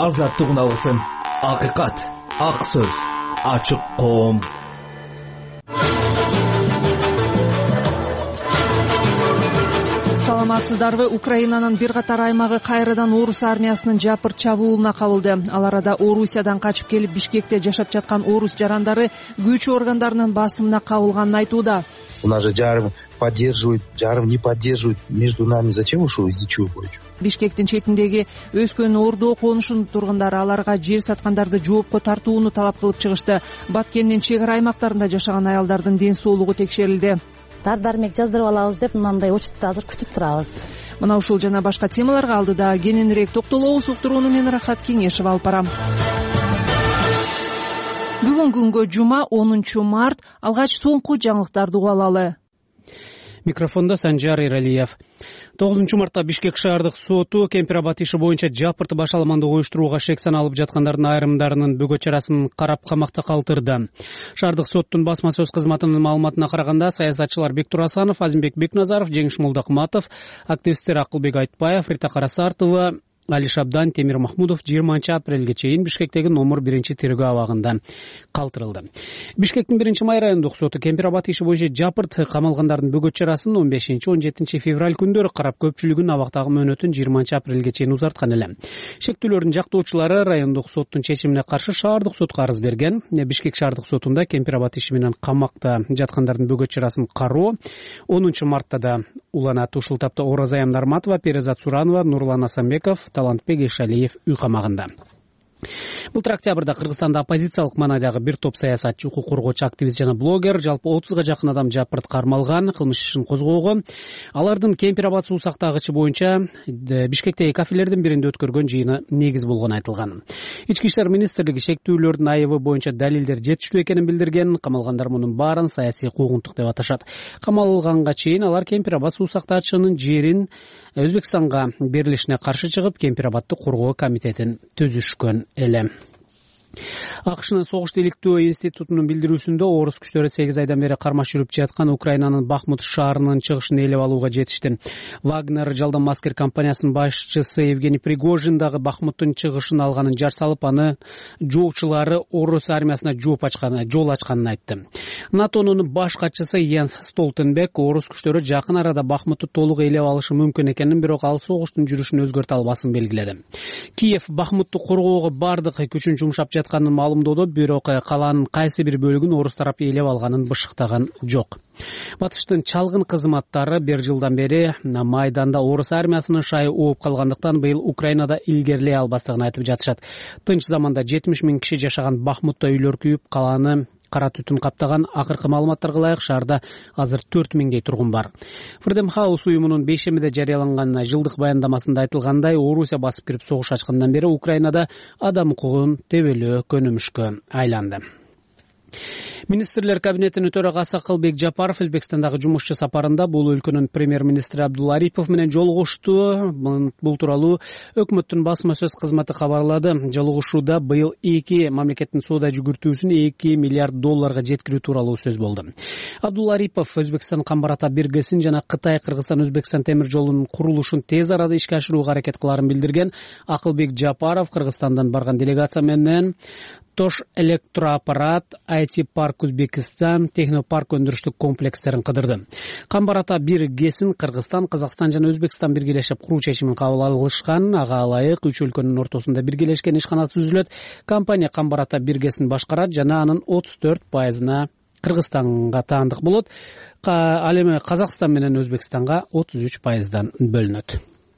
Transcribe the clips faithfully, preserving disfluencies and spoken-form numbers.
азаттык уналысын. Акыйкат, ак сөз, ачык коом. Саламатсыздарбы? Украинанын бир катар аймагы кайрадан орус армиясынын жапырт чабуулуна кабылды. Ал арада Орусиядан качып келип Бишкекте жашап жаткан орус жарандары күч органдарынын басымына кабылганын айтууда. У нас же жарым поддерживают, жарым не поддерживают. Между нами зачем ушел, из-за чего бойчу? Бишкектин четиндеги Өскөн Ордо конушунун тургундары аларга жер саткандарды жоопко тартууну талап кылып чыгышты. Баткендин чек ара аймактарында жашаган аялдардын ден соолугу текшерилди. Дар дармек жаздырып алабыз деп мындай учутта азыр күтүп турабыз. Мына ушул жана башка темаларга алдыда кененирээк токтолобуз. Уктурууну мен Рахат Кеңешева алып барам. Бүгүнкү күнгө жума онунчу март, алгач соңку жаңылыктарды угуп алалы. Микрофонда Санжар Иралиев. тогузунчу мартта Бишкек шаардык соту Кемпир-Абад иши боюнча жапырт баш алмандык уюштурууга шек саналып жаткандардын айрымдарынын бүгө чарасын карап камакта калтырды. Шаардык соттун басма сөз кызматынын маалыматына караганда, саясатчылар Бектур Асанов, Азимбек Бекназаров, Жеңиш Молдокматов, активисттер Акылбек Айтбаев, Рита Карасартова, Али Шабдан, Темир Махмудов жыйырманчы апрелге чейин Бишкектеги номер биринчи тергөө абагында калтырылды. Бишкектин биринчи май райондук соту Кемпир-Абад иши боюнча жапырт камалгандардын бүгөт чарасын он бешинчи он жетинчи февраль күндөрү карап, көпчүлүгүн абактагы мөөнөтүн жыйырманчы апрелге чейин узарткан эле. Шектүүлөрдүн жактоочулары райондук соттун чечимине каршы шаардык сотко арыз берген. Бишкек шаардык сотунда Кемпир-Абад иши менен камакта жаткандардын бүгөт чарасын кароо онунчу мартта да уланат. Ушул тапта Ораза Нарматова, Перезат Суранова, Нурлан Асанбеков, Талантбек Ишалиев үй камагында. Былтыр октябрда Кыргызстанда оппозициялык маанайдагы бир топ саясатчы, укук коргоочу, активист жана блогер, жалпы отузга жакын адам жапырт кармалган, кылмыш ишин козгоого. Алардын Кемпир-Абад суу сактагычы боюнча Бишкектеги кафелердин биринде өткөргөн жыйыны негиз болгону айтылган. Ички иштер министрлиги шектүүлөрдүн айыбы боюнча далилдер жетиштүү экенин билдирген. Камалгандар мунун баарын саясий куугунтук деп аташат. Камалганга чейин алар Кемпир-Абад суу сактагычынын жерин Өзбекстанга берилишине каршы чыгып, Кемпир-Абадды коргоо комитетин түзүшкөн эле. АКШнын согуш иликтөө институтунун билдирүүсүндө орус күчтөрү сегиз айдан бери кармаш жүрүп жаткан Украинанын Бахмут шаарынын чыгышын ээлеп алууга жетишти. Вагнер жалдан маскер компаниясынын башчысы Евгений Пригожин дагы Бахмуттун чыгышын алганын жар салып, аны жоочулары орус армиясына жооп ачканын, жол ачканын айтты. НАТОнун баш катчысы Йенс Столтенберг орус күчтөрү жакын арада Бахмутту толук ээлеп алышы мүмкүн экенин, бирок ал согуштун жүрүшүн өзгөртө албасын белгиледи. Киев Бахмутту коргоого бардык күчүн жумшап жатканын маалымдоодо, бирок калаанын кайсы бир бөлүгүн орус тарапы ээлеп алганын бышыктаган жок. Батыштын чалгын кызматтары бир жылдан бери майданда орус армиясынын шайы ооп калгандыктан быйыл Украинада илгерилей албастыгын айтып жатышат. Тынч заманда жетимиш миң киши жашаган Бахмутта үйлөр күйүп, калааны кара түтүн каптаган. Акыркы маалыматтарга ылайык шаарда азыр төрт миңдей тургун бар. Freedom House уюмунун бейшемиде жарыяланган жылдык баяндамасында айтылгандай, Орусия басып кирип согуш ачкандан бери Украинада адам укугун тебелөө көнүмүшкө айланды. Министрлер кабинетинин төрагасы Акылбек Жапаров Өзбекстандагы жумушчу сапарында бул өлкөнүн премьер-министри Абдулла Арипов менен жолугушту. Бул тууралуу өкмөттүн басма сөз кызматы кабарлады. Жолугушууда быйыл эки мамлекеттин соода жүгүртүүсүн эки миллиард долларга жеткирүү тууралуу сөз болду. Абдулла Арипов Өзбекстан камбар ата биргесин жана Кытай Кыргызстан Өзбекстан темир жолунун курулушун тез арада ишке ашырууга аракет кыларын билдирген. Акылбек Жапаров Кыргызстандан барган делегация менен Тош электроаппарат, ай ти парк Өзбекстан, технопарк өндүрүштүк комплекстерин кыдырды. Камбар ата биргесин Кыргызстан, Казакстан жана Өзбекстан биргелешип куруу чечимин кабыл алышкан. Ага ылайык үч өлкөнүн ортосунда биргелешкен ишкана түзүлөт. Компания камбар ата биргесин башкарат жана анын отуз төрт пайызына Кыргызстанга таандык болот. Ал эми Казакстан менен Өзбекстанга отуз үч пайыздан бөлүнөт.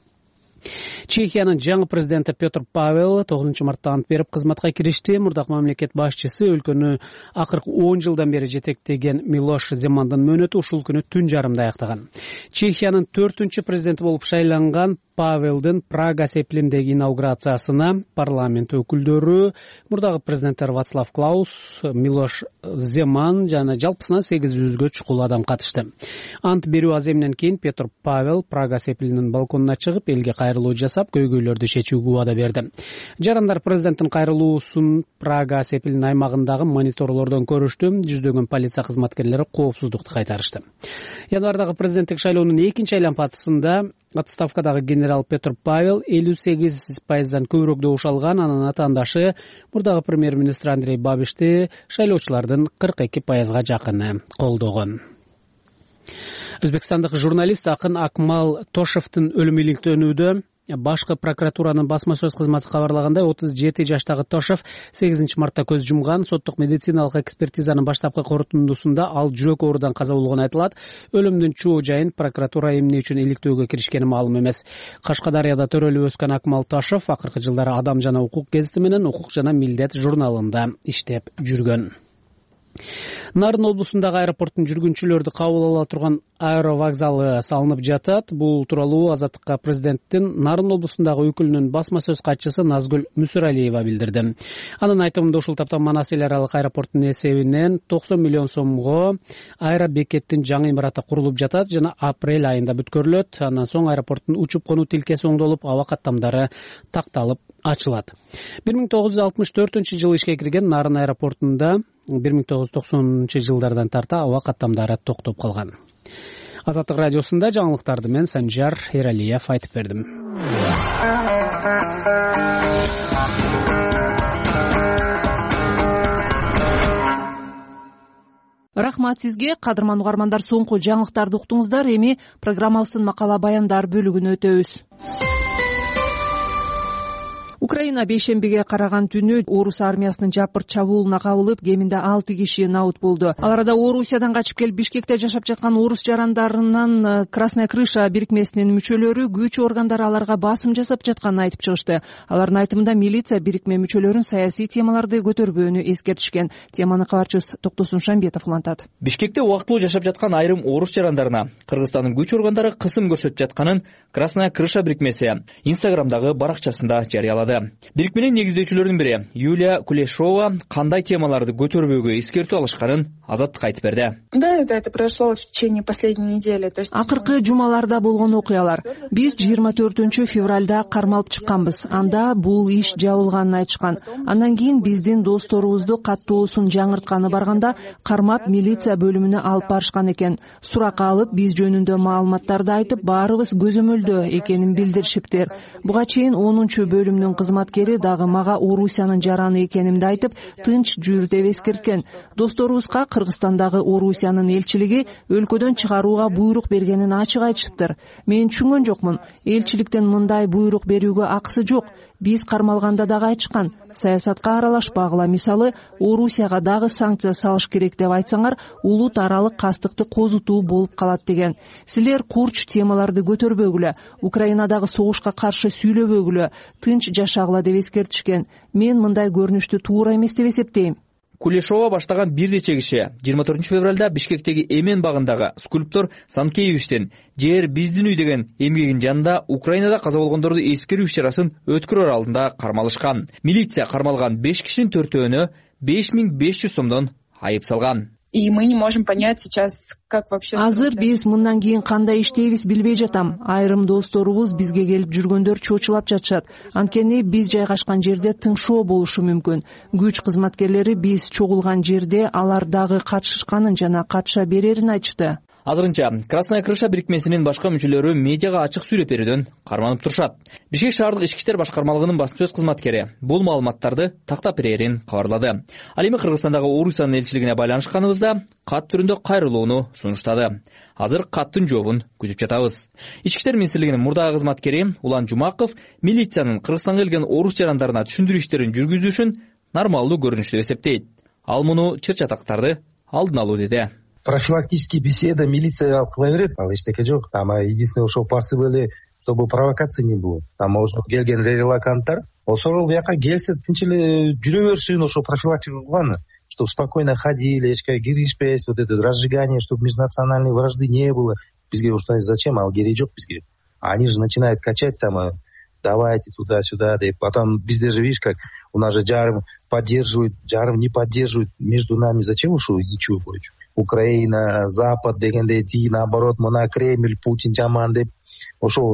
Чехиянын жаңы президенти Петр Павел тогузунчу мартта ант берип кызматка киришти. Мурдак мамлекет башчысы өлкөнү акыркы он жылдан бери жетектеген Милош Земандын мөөнөтү ушул күнү түн жарымда аяктаган. Чехиянын төртүнчү президенти болуп шайланган Павелдин Прага сеплиндеги инаугурациясына парламент өкүлдөрү, мурдагы президенттер Вацлав Клаус, Милош Земан жана жалпысынан сегиз жүзгө чукул адам катышты. Ант берүү аземинен кийин Петр Павел Прага сеплинин балконуна чыгып, элге кайрылып кайрылуу жасап, көйгөйлөрдү чечүүгө убада берди. Жарандар президенттин кайрылуусун Прага сепилинин аймагындагы мониторлордон көрүштү. Жүздөгөн полиция кызматкерлери коопсуздукту кайтарышты. Январдагы президенттик шайлоонун экинчи айланпасында отставкадагы генерал Петр Павел элүү сегиз пайыздан көбүрөөк добуш алган. Анын атаандашы мурдагы премьер-министр Андрей Бабишти шайлоочулардын кырк эки пайызга жакыны колдогон. Өзбекстандык журналист акын Акмал Тошевдин өлүмү иликтөөнүүдө. Башкы прокуратуранын басма сөз кызматы кабарлагандай, отуз жети жаштагы Тошев сегизинчи мартта көз жумган. Соттук медициналык экспертизанын баштапкы корутундусунда ал жүрөк оорудан каза болгону айтылат. Өлүмдүн чоо жайын прокуратура эмне үчүн иликтөөгө киришкени маалым эмес. Кашкадарыяда төрөлүп өскөн Акмал Тошев акыркы жылдары Адам жана укук гезити менен Укук жана милдет журналында иштеп жүргөн. Нарын облусундагы аэропорттун жүргүнчүлөрдү кабыл ала турган аэровокзалы салынып жатат. Бул тууралуу Азаттыкка президенттин Нарын облусундагы өкүлүнүн басма сөз катчысы Назгүл Мүсүралиева билдирди. Анын айтымында ушул таптан Манас эл аралык аэропорттун эсебинен токсон миллион сомго аэробекеттин жаңы имараты курулуп жатат жана апрель айында бүткөрүлөт. Андан соң аэропорттун учуп конуу тилкеси оңдолуп, аба каттамдары такталып ачылат. бир миң тогуз жүз алтымыш төртүнчү жылы ишке кирген Нарын аэропортунда бир миң тогуз жүз токсонунчу жылдардан тарта аба каттамдары токтоп калган. Азаттык радиосунда жаңылыктарды мен Санжар Эралиев айтып бердим. Рахмат сизге, кадырман угармандар. Соңку жаңылыктарды уктуңуздар. Эми программабыздын макала баяндар бөлүгүнө өтөбүз. Украина бейшембиге караган түнү орус армиясынын жапырт чабуулуна кабылып, кеминде алты киши набыт болду. Ал арада Орусиядан качып келип Бишкекте жашап жаткан орус жарандарынын Красная крыша бирикмесинин мүчөлөрү күч органдары аларга басым жасап жатканын айтып чыгышты. Алардын айтымында милиция бирикме мүчөлөрүн саясий темаларды көтөрбөөнү эскертишкен. Теманы кабарчыбыз Токтосун Шамбетов улантат. Бишкекте убактылуу жашап жаткан айрым орус жарандарына Кыргызстандын күч органдары кысым көрсөтүп жатканын Красная крыша бирикмеси Инстаграмдагы баракчасында жарыялады. Бирикменин негиздөөчүлөрүнүн бири Юлия Кулешова кандай темаларды көтөрбөөгө эскертүү алышканын Азаттыкка айтып берди. Да, это это произошло в течение последней недели. То есть акыркы жумаларда болгон окуялар. Биз жыйырма төртүнчү февралда кармалып чыкканбыз. Анда бул иш жабылганын айтышкан. Андан кийин биздин досторубузду каттоосун жаңыртканы барганда кармап милиция бөлүмүнө алып барышкан экен. Сурак алып, биз жөнүндө маалыматтарды айтып, баарыбыз көзөмөлдө экенин билдиришиптир. Буга чейин онунчу бөлүмдүн кызматкери дагы мага Орусиянын жараны экенимди айтып, тынч жүр деп эскерткен. Досторубузга Кыргызстандагы Орусиянын элчилиги өлкөдөн чыгарууга буйрук бергенин ачык айтышыптыр. Мен түшүнгөн жокмун. Элчиликтен мындай буйрук берүүгө акысы жок. Биз кармалганда дагы айтышкан, саясатка аралашпагыла. Мисалы, Орусияга дагы санкция салыш керек деп айтсаңар, улут аралык кастыкты козутуу болуп калат деген. Силер курч темаларды көтөрбөгүлө, Украинадагы согушка каршы сүйлөбөгүлө, тынч жашагыла деп эскертишкен. Мен мындай көрүнүштү туура эмес деп эсептейм. Кулешова баштаган бир нече киши жыйырма төртүнчү февралда Бишкектеги Эмен багындагы скульптор Санкеевичтен жер биздин үй деген эмгегинин жанында Украинада каза болгондорду эскерүү иш-чарасын өткөрөр алдында кармалышкан. Милиция кармалган беш кишинин төртөөнө беш миң беш жүз сомдон айып салган. И мы не можем понять сейчас, как вообще... Азыр биз мындан кийин кандай иштейбиз билбей жатам. Айрым досторубуз бизге келип жүргөндөр чочулап жатышат. Анткени биз жайгашкан жерде тыңшоо болушу мүмкүн. Күч кызматкерлери биз чогулган жерде алар дагы катышышканын жана катыша берерин айтышты. Азырынча Красная крыша бирикмесинин башка мүчөлөрү медиага ачык сүйлөп берүүдөн карманып турушат. Бишкек шаардык ички иштер башкармалыгынын басма сөз кызматкери бул маалыматтарды тактап берерин кабарлады. Ал эми Кыргызстандагы Орусиянын элчилигине байланышканыбызда кат түрүндө кайрылууну сунуштады. Азыр каттын жообун күтүп жатабыз. Ички иштер министрлигинин мурдагы кызматкери Улан Жумаков милициянын Кыргызстанга келген орус жарандарына түшүндүрүү иштерин жүргүзүшүн нормалдуу көрүнүштү деп эсептейт. Ал муну чыр-чатактарды алдын алуу деди. Профилактические беседы милиция кылаберет, ал эчтеке жок. Там единственное ошо посыл эле, чтобы провокация не было. Там ошо келген релаканттар, ошол бияка келсе тынч эле жүрө берсин, ошо профилактика кылган, чтобы спокойно ходили, эчке киришпес, вот это разжигание, чтобы межнациональной вражды не было. Бизге ушундай зачем, ал кереги жок бизге. Они же начинают качать там, давайте туда-сюда, да и потом везде же, видишь, как у нас же жарым поддерживают, жарым не поддерживают. Между нами зачем ушул изичүү койчу? Украина, Запад дегенде ди, наоборот, мына Кремль, Путин жаман деп ошол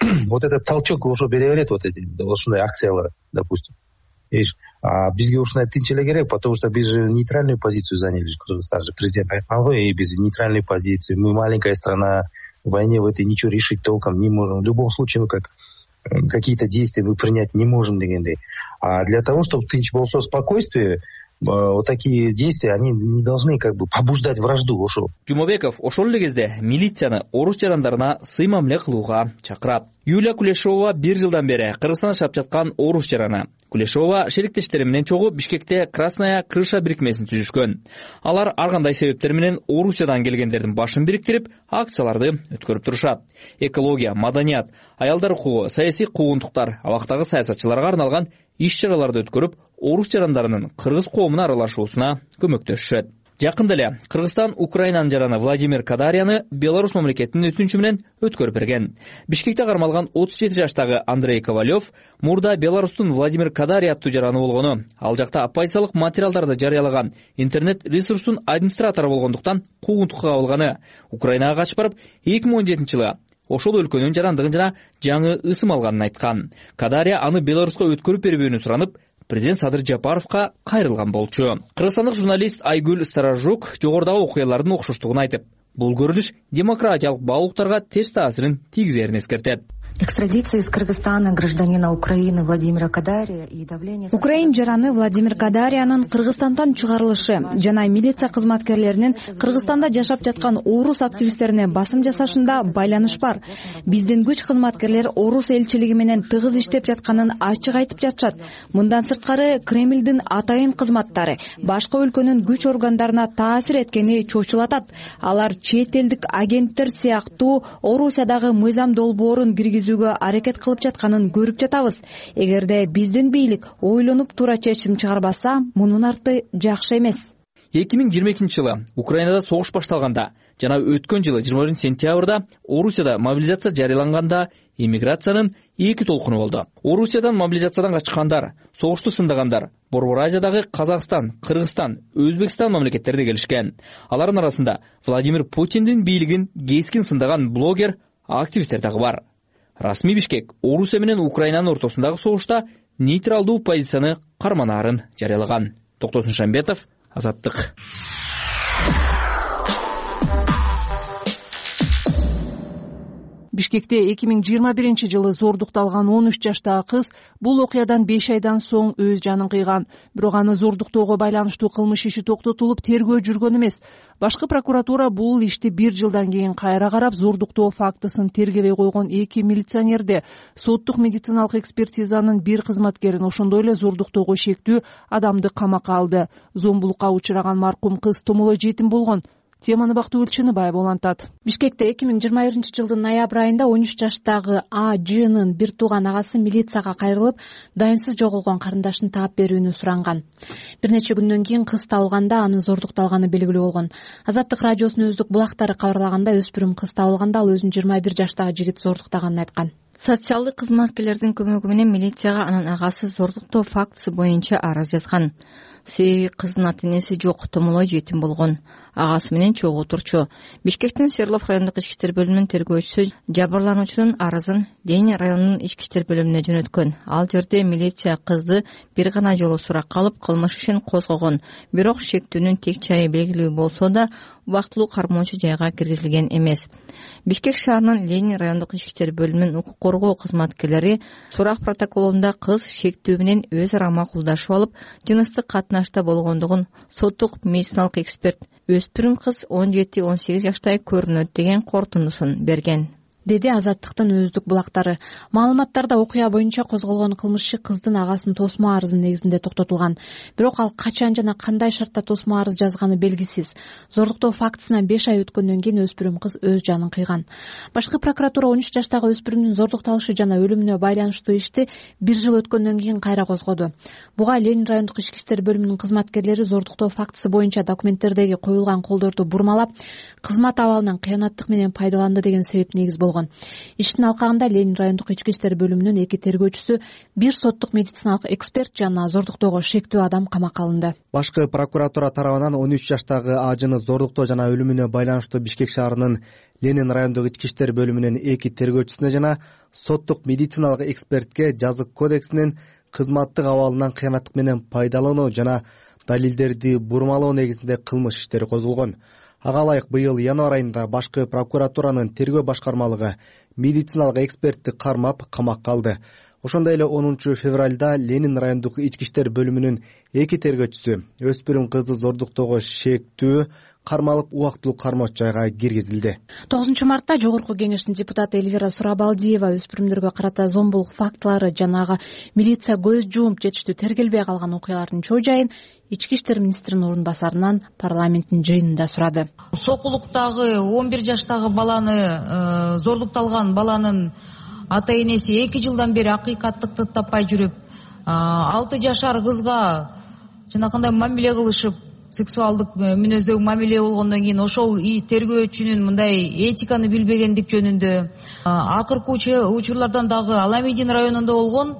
вот этот толчок ошо бере берет, вот эти ушундай акциялар, допустим. Видишь, а бизге ушундай тынч эле керек, потому что биз же нейтральную позицию заняли, Кыргызстан же президент айткан го, и биз нейтральную позицию, мы маленькая страна, в войне в этой ничего решить толком не можем. В любом случае, ну как какие-то действия мы принять не можем дегендей. А для того, чтобы тынч болсо, спокойствие, вот такие действия, они не должны как бы побуждать вражду. Ошо. Жумабеков ошол эле кезде милицияны орус жарандарына сый мамиле кылууга чакырат. Юлия Кулешова бир жылдан бери Кыргызстан жашап жаткан орус жараны. Кулешова шериктештери менен чогуу Бишкекте Красная крыша бирикмесин түзүшкөн. Алар ар кандай себептер менен Орусиядан келгендердин башын бириктирип, акцияларды өткөрүп турушат. Экология, маданият, аялдар укугу, саясий куугунтуктар, абактагы саясатчыларга арналган иш-чараларды өткөрүп, орус жарандарынын кыргыз коомуна аралашуусуна көмөктөшүшөт. Жакында эле Кыргызстан Украинанын жараны Владимир Кадарияны Беларусь мамлекетинин өтүнүчү менен өткөрүп берген. Бишкекте кармалган отуз жети жаштагы Андрей Ковалев мурда Беларустун Владимир Кадария аттуу жараны болгону, ал жакта оппозициялык материалдарды жарыялаган интернет ресурстун администратору болгондуктан куугунтукка кабылганы. Украинага качып барып эки миң он жетинчи жылы ошол өлкөнүн жарандыгын жана жаңы ысым алганын айткан. Кадария аны Беларуска өткөрүп бербөөнү суранып, президент Садыр Жапаровка кайрылган болчу. Кыргызстандык журналист Айгүл Старажук жогорудагы окуялардын окшоштугун айтып, бул көрүнүш демократиялык баалуулуктарга терс таасирин тийгизерин эскертет. Экстрадиция из Кыргызстана гражданина Украины Владимира Кадария и давление... Украин жараны Владимир Кадариянын Кыргызстандан чыгарылышы жана милиция кызматкерлеринин Кыргызстанда жашап жаткан орус активисттерине басым жасашында байланыш бар. Биздин күч кызматкерлер орус элчилиги менен тыгыз иштеп жатканын ачык айтып жатышат. Мындан сырткары Кремлдин атайын кызматтары башка өлкөнүн күч органдарына таасир эткени чочулатат. Алар чет элдик агенттер сыяктуу Орусиядагы мыйзам долбоорун киргизүүгө аракет кылып жатканын көрүп жатабыз. Эгерде биздин бийлик ойлонуп туура чечим чыгарбаса, мунун арты жакшы эмес. эки миң жыйырма экинчи жылы Украинада согуш башталганда жана өткөн жылы жыйырма биринчи сентябрда Орусияда мобилизация жарыяланганда иммиграциянын эки толкуну болду. Орусиядан мобилизациядан качкандар, согушту сындагандар Борбор Азиядагы Казакстан, Кыргызстан, Өзбекстан мамлекеттерине келишкен. Алардын арасында Владимир Путиндин бийлигин кескин сындаган блогер, активисттер дагы бар. Расмий Бишкек Орусия менен Украинанын ортосундагы согушта нейтралдуу позицияны карманаарын жарыялаган. Токтосун Шамбетов, Азаттык. Бишкекте эки миң жыйырма биринчи жылы зордукталган он үч жаштагы кыз бул окуядан беш айдан соң өз жанын кыйган. Бирок аны зордуктоого байланыштуу кылмыш иши токтотулуп, тергөө жүргөн эмес. Башкы прокуратура бул ишти бир жылдан кийин кайра карап, зордуктоо фактысын тергебей койгон эки милиционерди, соттук медициналык экспертизанын бир кызматкерин, ошондой эле зордуктоого шектүү адамды камакка алды. Зомбулукка учураган маркум кыз томолой жетим болгон. Теманы Бактуу Өлчөнөбаева улантат. Бишкекте эки миң жыйырма биринчи жылдын ноябрь айында он үч жаштагы А Жнын бир тууган агасы милицияга кайрылып, дайынсыз жоголгон карындашын таап берүүнү суранган. Бир нече күндөн кийин кыз табылганда анын зордукталганы белгилүү болгон. Азаттык радиосунун өздүк булактары кабарлаганда, өспүрүм кыз табылганда ал өзүн жыйырма бир жаштагы жигит зордуктаганын айткан. Социалдык кызматкерлердин көмөгү менен милицияга анын агасы зордуктоо фактысы боюнча арыз жазган. Себеби кыздын ата-энеси жок, томолой жетим болгон. Агасы менен чогуу турчу. Бишкектин Свердлов райондук ички иштер бөлүмүнүн тергөөчүсү жабырлануучунун арызын Ленин районунун ички иштер бөлүмүнө жөнөткөн. Ал жерде милиция кызды бир гана жолу суракка алып, кылмыш ишин козгогон. Бирок шектүүнүн тек чайы белгилүү болсо да, убактылуу кармоочу жайга киргизилген эмес. Бишкек шаарынын Ленин райондук ички иштер бөлүмүнүн укук коргоо кызматкерлери сурак протоколунда кыз шектүү менен өз ара макулдашып алып, жыныстык катнашта болгондугун соттук медициналык эксперт өспүрүм кыз он жети он сегиз жаштай көрүнөт деген корутундусун берген, деди Азаттыктын өздүк булактары. Маалыматтарда окуя боюнча козголгон кылмыш иши кыздын агасынын тосмо арызынын негизинде токтотулган. Бирок ал качан жана кандай шартта тосмо арыз жазганы белгисиз. Зордуктоо фактысынан беш ай өткөндөн кийин өспүрүм кыз өз жанын кыйган. Башкы прокуратура он үч жаштагы өспүрүмдүн зордукталышы жана өлүмүнө байланыштуу ишти бир жыл өткөндөн кийин кайра козгоду. Буга Ленин райондук ички иштер бөлүмүнүн кызматкерлери зордуктоо фактысы боюнча документтердеги коюлган колдорду бурмалап, кызмат абалынан кыянаттык менен пайдаланды деген себеп негиз болгон. болгон. Иштин алкагында Ленин райондук ички иштер бөлүмүнүн эки тергөөчүсү, бир соттук медициналык эксперт жана зордуктоого шектүү адам камакка алынды. Башкы прокуратура тарабынан он үч жаштагы ажыны зордуктоо жана өлүмүнө байланыштуу Бишкек шаарынын Ленин райондук ички иштер бөлүмүнүн эки тергөөчүсүнө жана соттук медициналык экспертке жазык кодексинин кызматтык абалынан кыянаттык менен пайдалануу жана далилдерди бурмалоо негизинде кылмыш иштери козголгон. Ага ылайык быйыл январь айында башкы прокуратуранын тергөө башкармалыгы медициналык экспертти кармап камакка алды. Ошондой эле онунчу февралда Ленин райондук ички иштер бөлүмүнүн эки тергөөчүсү өспүрүм кызды зордуктоого шектүү кармалып убактылуу кармоочу жайга киргизилди. тогузунчу мартта Жогорку кеңештин депутаты Эльвира Сурабалдиева өспүрүмдөргө карата зомбулук фактылары жанагы милиция көз жумуп жетиштүү тергелбей калган окуялардын чоо жайын ички иштер министринин орун басарынан парламенттин жыйынында сурады. Сокулуктагы он бир жаштагы баланы, зордукталган баланын ата энеси эки жылдан бери акыйкаттыкты таппай жүрүп, алты жашар кызга жанакындай мамиле кылышып, сексуалдык мүнөздөгү мамиле болгондон кийин ошол тергөөчүнүн мындай этиканы билбегендик жөнүндө, акыркы учурлардан дагы Аламедин районунда болгон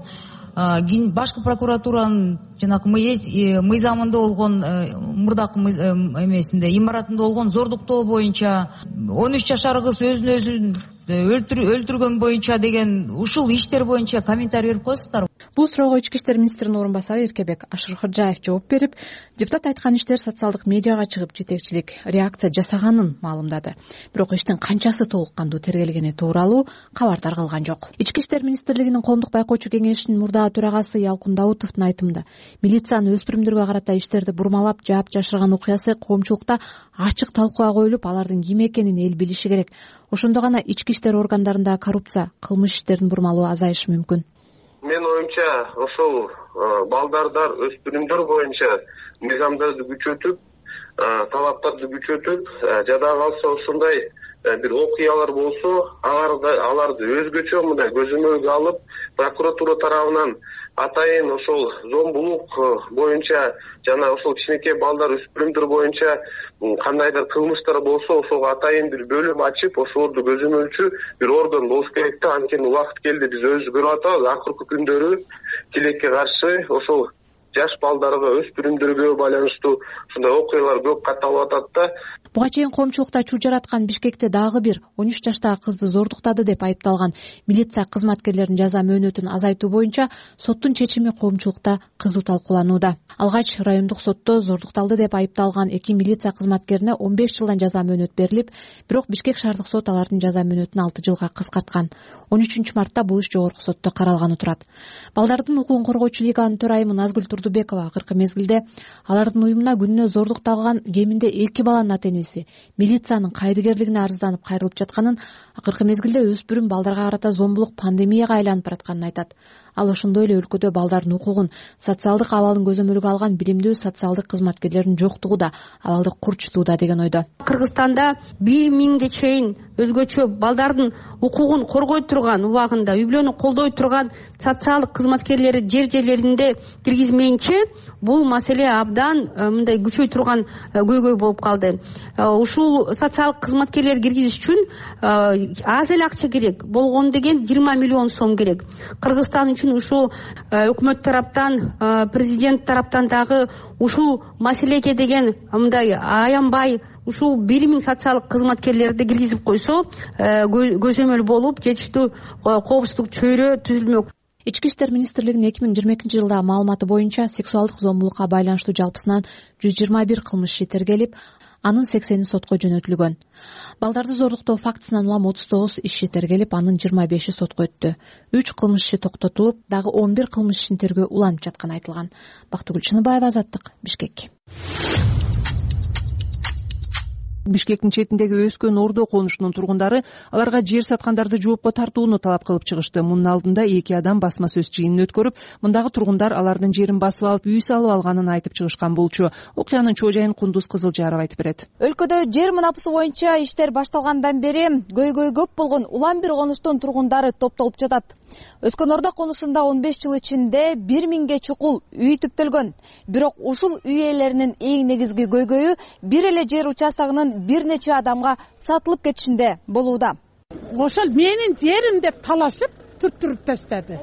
башкы прокуратуранын жанакы мыйзамында болгон мурдакы эмесинде имаратында болгон зордуктоо боюнча он үч жашар кыз өзүн өзүн өлтүргөн боюнча деген ушул иштер боюнча комментарий берип коесуздар. Бул суроого ички иштер министринин орун басары Эркебек Ашыркыржаев жооп берип, депутат айткан иштер социалдык медиага чыгып жетекчилик реакция жасаганын маалымдады. Бирок иштин канчасы толук кандуу тергелгени тууралуу кабар таркалган жок. Ички иштер министрлигинин коомдук байкоочу кеңешинин мурдагы төрагасы Ялкын Даутовдун айтымында, милициянын өспүрүмдөргө карата иштерди бурмалап жаап жашырган окуясы коомчулукта ачык талкууга коюлуп, алардын ким экенин эл билиши керек. Ошондо гана ички иштер органдарындагы коррупция, кылмыш иштердин бурмалоо азайышы мүмкүн. Мен оюмча ошол балдардар, өспүрүмдөр боюнча мыйзамдарды күчөтүп, талаптарды күчөтүп, жада калса ушундай бир окуялар болсо, аларды өзгөчө мындай көзөмөлгө алып, прокуратура тарабынан атайын ошол зомбулук боюнча жана ошол кичинекей балдар, өспүрүмдөр боюнча кандайдыр кылмыштар болсо, ошого атайын бир бөлүм ачып, ошолорду көзөмөлчү бир орган болуш керек да. Анткени убакыт келди, биз өзүбүз көрүп атабыз, акыркы күндөрү тилекке каршы ошол жаш балдарга, өспүрүмдөргө байланыштуу ушундай окуялар көп катталып атат да. Буга чейин коомчулукта чуу жараткан Бишкекте дагы бир он үч жаштагы кызды зордуктады деп айыпталган милиция кызматкерлеринин жаза мөөнөтүн азайтуу боюнча соттун чечими коомчулукта кызуу талкууланууда. Алгач райондук сотто зордукталды деп айыпталган эки милиция кызматкерине он беш жылдан жаза мөөнөт берилип, бирок Бишкек шаардык сот алардын жаза мөөнөтүн алты жылга кыскарткан. он үчүнчү мартта бул иш жогорку сотто каралганы турат. Балдардын укугун коргоочу лиганын төрайымы Назгүл Турдубекова акыркы мезгилде алардын уюмуна күнүнө зордукталган кеминде эки баланын ата энеси милициянын кайрыгерлигине арызданып кайрылып жатканын, акыркы мезгилде өспүрүм балдарга карата зомбулук пандемияга айланып баратканын айтат. Ал ошондой эле өлкөдө балдардын укугун, социалдык абалын көзөмөлгө алган билимдүү социалдык кызматкерлердин жоктугу да абалды курчутууда деген ойдо. Кыргызстанда бир миңге чейин өзгөчө балдардын укугун коргой турган, убагында үй бүлөнү колдой турган социалдык кызматкерлери жер жерлеринде киргизмейинче бул маселе абдан мындай күчөй турган көйгөй болуп калды. Ушул социалдык кызматкерлерди киргизиш үчүн аз эле акча керек. Болгон деген жыйырма миллион сом керек. Кыргызстан үчүн ушул өкмөт тараптан, президент тараптан дагы ушул маселеге деген мындай аянбай ушул бир миң социалдык кызматкерлерди киргизип койсо, көзөмөл болуп жетиштүү коопсуздук чөйрө түзүлмөк. Ички иштер министрлигинин эки миң жыйырма экинчи жылдагы маалыматы боюнча сексуалдык зомбулукка байланыштуу жалпысынан жүз жыйырма бир кылмыш иши тергелип, анын сексени сотко жөнөтүлгөн. Балдарды зордуктоо фактысынан улам отуз тогуз иши тергелип, анын жыйырма беши сотко өттү. үч кылмыш иши токтотулуп, дагы он бир кылмыш ишин тергөө уланып жатканы айтылган. Бактыгүл Чыныбаева, Азаттык, Бишкек. Бишкектин четиндеги өскөн Ордо конушунун тургундары аларга жер саткандарды жоопко тартууну талап кылып чыгышты. Мунун алдында эки адам басма сөз жыйынын өткөрүп, мындагы тургундар алардын жерин басып алып, үй салып алганын айтып чыгышкан болчу. Окуянын чоо жайын Кундуз Кызылжаров айтып берет. Өлкөдө жер мунапысы боюнча иштер башталгандан бери көйгөй көп болгон улам бир конуштун тургундары топтолуп жатат. Өскөн Ордо конушунда он беш жыл ичинде бир миңге чукул үй түптөлгөн. Бирок ушул үй ээлеринин эң негизги көйгөйү бир эле жер участогунун бир нече адамга сатылып кетишинде болууда. ошол менин жерим деп талашып түрттүрүп таштады.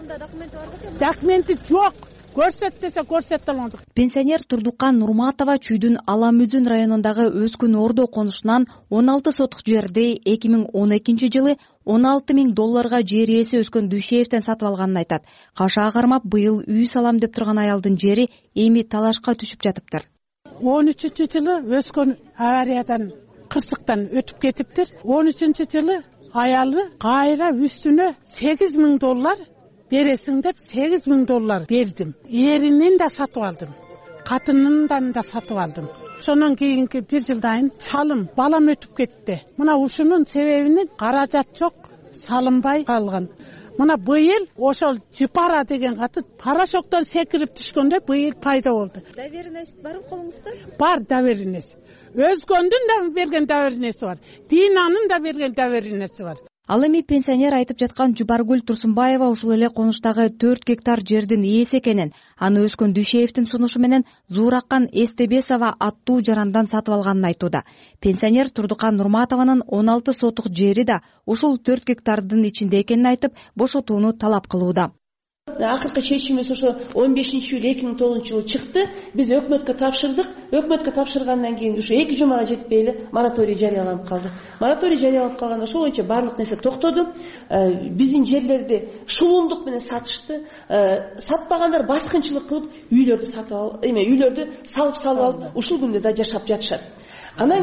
Документи жок. Көрсөт десе көрсөтө алган жок. Пенсионер Турдукан Нурматова Чүйдүн Аламүзүн районундагы Өскөн Ордо конушунан он алты сотук жерди эки миң он экинчи жылы он алты миң долларга жер ээси Өскөн Дүйшеевден сатып алганын айтат. Кашаа кармап быйыл үй салам деп турган аялдын жери эми талашка түшүп жатыптыр. он үчүнчү жылы Өскөн авариядан кырсыктан өтүп кетиптир. он үчүнчү жылы аялы кайра үстүнө сегиз миң доллар бересиң деп сегиз миң доллар бердим. Эринен да сатып алдым. Катынынан да сатып алдым. Ошондон кийинки бир жылдан чалым балам өтүп кетти. Мына ушунун себебинен каражат жок, салынбай калган. Мына быйыл ошол Жипара деген катын порошоктон секирип түшкөндө быйыл пайда болду. Доверенность барбы колуңузда? Бар доверенность. Өзгөндүн да берген доверенности бар. Динанын да берген доверенности бар. Ал эми пенсионер айтып жаткан Жубаргүл Турсунбаева ушул эле конуштагы төрт гектар жердин ээси экенин, аны Өскөн Дүйшеевдин сунушу менен Зуураккан Эстебесова аттуу жарандан сатып алганын айтууда. Пенсионер Турдукан Нурматованын он алты сотук жери да ушул төрт гектардын ичинде экенин айтып, бошотууну талап кылууда. Акыркы чечимибиз ошо он бешинчи июль эки миң тогузунчу жылы чыкты. Биз өкмөткө тапшырдык. Өкмөткө тапшыргандан кийин ушу эки жумага жетпей эле мораторий жарыяланып калды. Мораторий жарыяланып калганда ошол боюнча баардык нерсе токтоду. Биздин жерлерди шулуундук менен сатышты. Сатпагандар баскынчылык кылып үйлөрдү сатып алып, эме үйлөрдү салып салып алып ушул күндө да жашап жатышат. Анан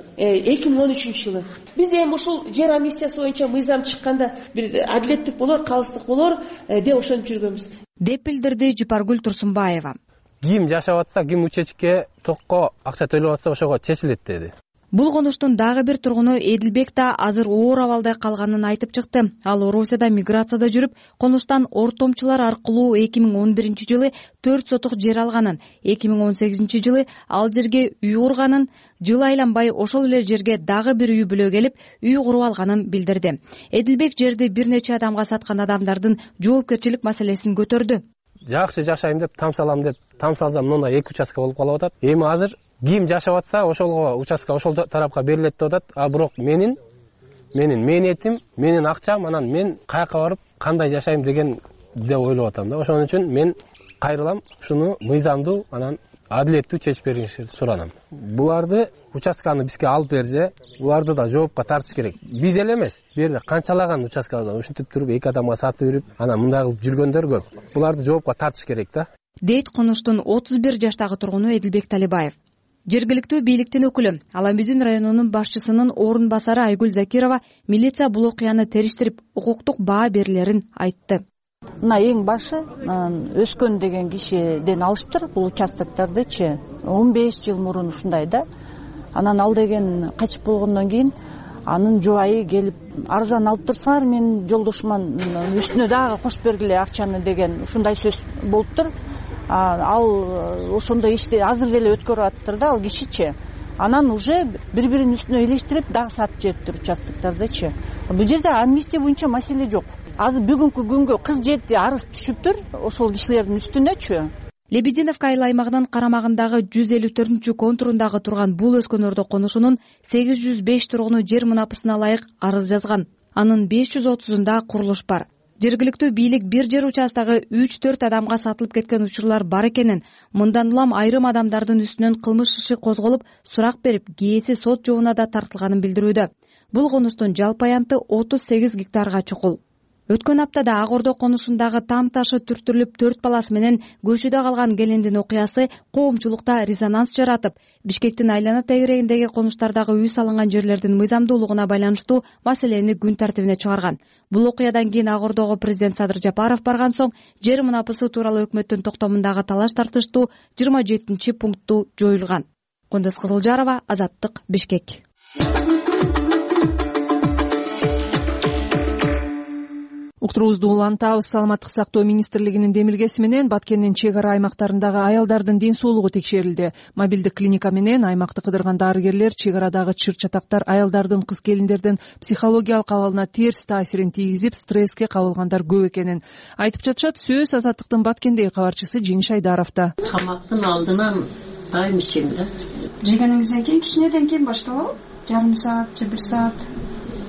эки миң он үчүнчү жылы биз эми ушул жер амнистиясы боюнча мыйзам чыкканда бир адилеттик болор, калыстык болор деп ошентип жүргөнбүз деп билдирди Жупаргүл Турсунбаева. Ким жашап атса, ким учечке токко акча төлөп атса ошого чечилет деди. Бул конуштун дагы бир тургуну Эдилбек да азыр оор абалда калганын айтып чыкты. Ал Орусияда миграцияда жүрүп, конуштан ортомчулар аркылуу эки миң он биринчи жылы төрт сотук жер алганын, эки миң он сегизинчи жылы ал жерге үй курганын, жыл айланбай ошол эле жерге дагы бир үй бүлө келип, үй куруп алганын билдирди. Эдилбек жерди бир нече адамга саткан адамдардын жоопкерчилик маселесин көтөрдү. Жакшы жашайм деп тамсалам деп тамсалсам мындай эки участка болуп калып атат. Эми азыр ким жашап атса, ошолго участка ошол тарапка берилет деп атат. А бирок менин менин мээнетим, менин акчам, анан мен каяка барып кандай жашайм деген деп ойлоп атам да. Ошон үчүн мен кайрылам, ушуну мыйзамдуу, анан адилеттүү чечип бериңиздерди суранам. Буларды участканы бизге алып берсе, буларды да жоопко тартыш керек. Биз эле эмес, бу жерде канчалаган участкалардан ушинтип туруп эки адамга сатып берип, анан мындай кылып жүргөндөр көп. Буларды жоопко тартыш керек да. Дейт конуштун отуз бир жаштагы тургуну Эдилбек Талибаев. Жергиликтүү бийликтин өкүлү Аламүзүн районунун башчысынын орун басары Айгүл Закирова милиция бул окуяны териштирип, укуктук баа берилерин айтты. Мына эң башы Өскөн деген кишиден алыштыр бул участоктардычы он беш жыл мурун ушундай да. Анан ал деген качып болгондон кийин анын жубайы келип арзан алып турсаңар, мен жолдошуман үстүнө дагы кошуп бергиле акчаны деген ушундай сөз болуптур. Ал ошондой ишти азыр деле өткөрүп аттыр да ал кишичи. Анан уже бири-биринин үстүнө илештирип дагы сатып жеттир участоктардычы. Бул жерде амнистия боюнча маселе жок. Азыр бүгүнкү күнгө кырк жети арыз түшүптүр ошол кишилердин үстүнөчү. Лебединовка айыл аймагынын карамагындагы жүз элүү төртүнчү контурундагы турган бул Өскөн Ордо конушунун сегиз жүз беш тургуну жер мунапысына ылайык арыз жазган. Анын беш жүз отузунда курулуш бар. Жергиликтүү бийлик бир жер участогу үч төрт адамга сатылып кеткен учурлар бар экенин, мындан улам айрым адамдардын үстүнөн кылмыш иши козголуп, сурак берип, кээси сот жообуна да тартылганын билдирүүдө. Бул конуштун жалпы аянты отуз сегиз гектарга чукул. Өткөн аптада Ак Ордо конушундагы там ташы түртүрүлүп төрт баласы менен көчөдө калган келиндин окуясы коомчулукта резонанс жаратып, Бишкектин айлана тегерегиндеги конуштардагы үй салынган жерлердин мыйзамдуулугуна байланыштуу маселени күн тартибине чыгарган. Бул окуядан кийин Ак Ордого президент Садыр Жапаров барган соң жер мунапысы тууралуу өкмөттүн токтомундагы талаш тартыштуу жыйырма жетинчи пункту жоюлган. Кондос Кызылжарова, Азаттык, Бишкек. Уктуруубузду улантабыз. Саламаттык сактоо министрлигинин демилгеси менен Баткендин чек ара аймактарындагы аялдардын ден соолугу текшерилди. Мобилдик клиника менен аймакты кыдырган дарыгерлер чек арадагы чыр чатактар аялдардын, кыз келиндердин психологиялык абалына терс таасирин тийгизип, стресске кабылгандар көп экенин айтып жатышат. Сөз Азаттыктын Баткендеги кабарчысы Жеңиш Айдаровда. Тамактын алдынан дайым ичем да. Жегениңизден кийин кичинеден кийин башталабы? Жарым саат же бир саат?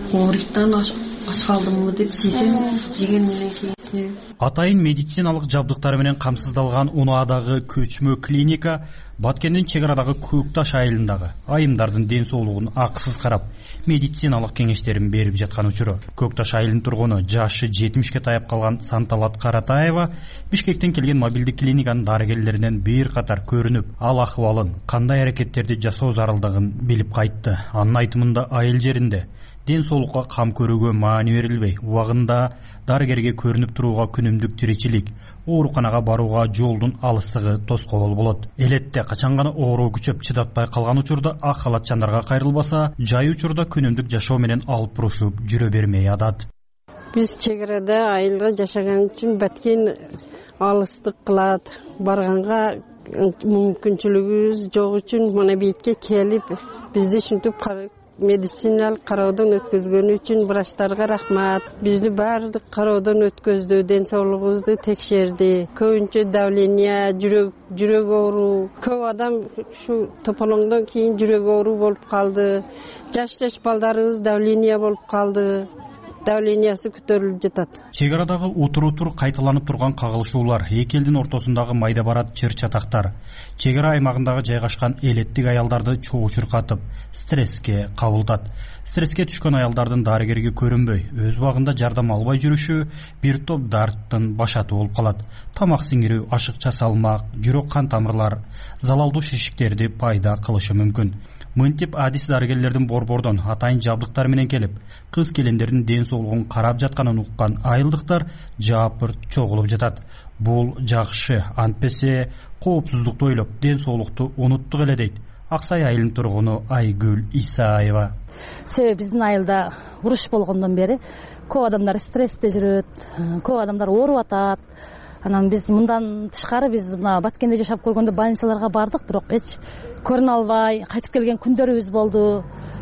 ооруктан ач калдымбы деп жесем жегенден кийин атайын медициналык жабдыктар менен камсыздалган Унаадагы көчмө клиника Баткендин чек арадагы Көк Таш айылындагы айымдардын ден соолугун акысыз карап, медициналык кеңештерин берип жаткан учуру. Көк Таш айылынын тургуну жашы жетимишке таяп калган Санталат Каратаева Бишкектен келген мобилдик клиниканын дарыгерлеринен бир катар көрүнүп, ал акыбалын, кандай аракеттерди жасоо зарылдыгын билип кайтты. Анын айтымында айыл жеринде ден соолукка кам көрүүгө маани берилбей, убагында дарыгерге көрүнүп турууга күнүмдүк тиричилик, ооруканага барууга жолдун алыстыгы тоскоол болот. Элетте качан гана оору күчөп чыдатпай калган учурда ак халатчандарга кайрылбаса, жай учурда күнүмдүк жашоо менен алып бурушуп жүрө бермей атат. Биз чек арада айылга жашаган үчүн Баткен алыстык кылат. Барганга мүмкүнчүлүгүбүз жок үчүн мына бетке келип, бизди ушинтип медициналык кароодон өткөзгөнү үчүн врачтарга рахмат. Бизди баардык кароодон өткөздү, ден соолугубузду текшерди. Көбүнчө давление, жүрөк жүрөк оору, көп адам ушу тополоңдон кийин жүрөк оору болуп калды. Жаш-жаш балдарыбыз давление болуп калды. Давлениясы көтөрүлүп жатат. Чек арадагы утур-утур кайталанып турган кагылышуулар, эки элдин ортосундагы майда барат чыр чатактар, чек ара аймагындагы жайгашкан элеттик аялдарды чогуу чуркатып, стресске кабылтат. Стресске түшкөн аялдардын дарыгерге көрүнбөй, өз убагында жардам албай жүрүшү бир топ дарттын башаты болуп калат. Тамак сиңирүү, ашыкча салмак, жүрөк кан тамырлар, залалдуу шишиктерди пайда кылышы мүмкүн. Мынтип адис дарыгерлердин борбордон атайын жабдыктар менен келип, кыз келиндердин ден соолугун карап жатканын уккан айылдыктар жаапырт чогулуп жатат. Бул жакшы, антпесе коопсуздукту ойлоп, ден соолукту унуттук эле дейт Аксай айылынын тургуну Айгүл Исаева. Себеби биздин айылда уруш болгондон бери көп адамдар стрессте жүрөт, көп адамдар ооруп атат. Анан биз мындан тышкары биз мына Баткенде жашап көргөндө больницаларга бардык, бирок эч көрүнө албай кайтып келген күндөрүбүз болду.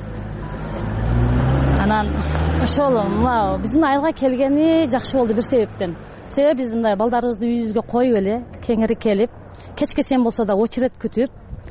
Анан ошол мына биздин айылга келгени жакшы болду бир себептен. Себеби биз мындай балдарыбызды үйүбүзгө коюп эле кеңири келип, кечке сен болсо да очередь күтүп,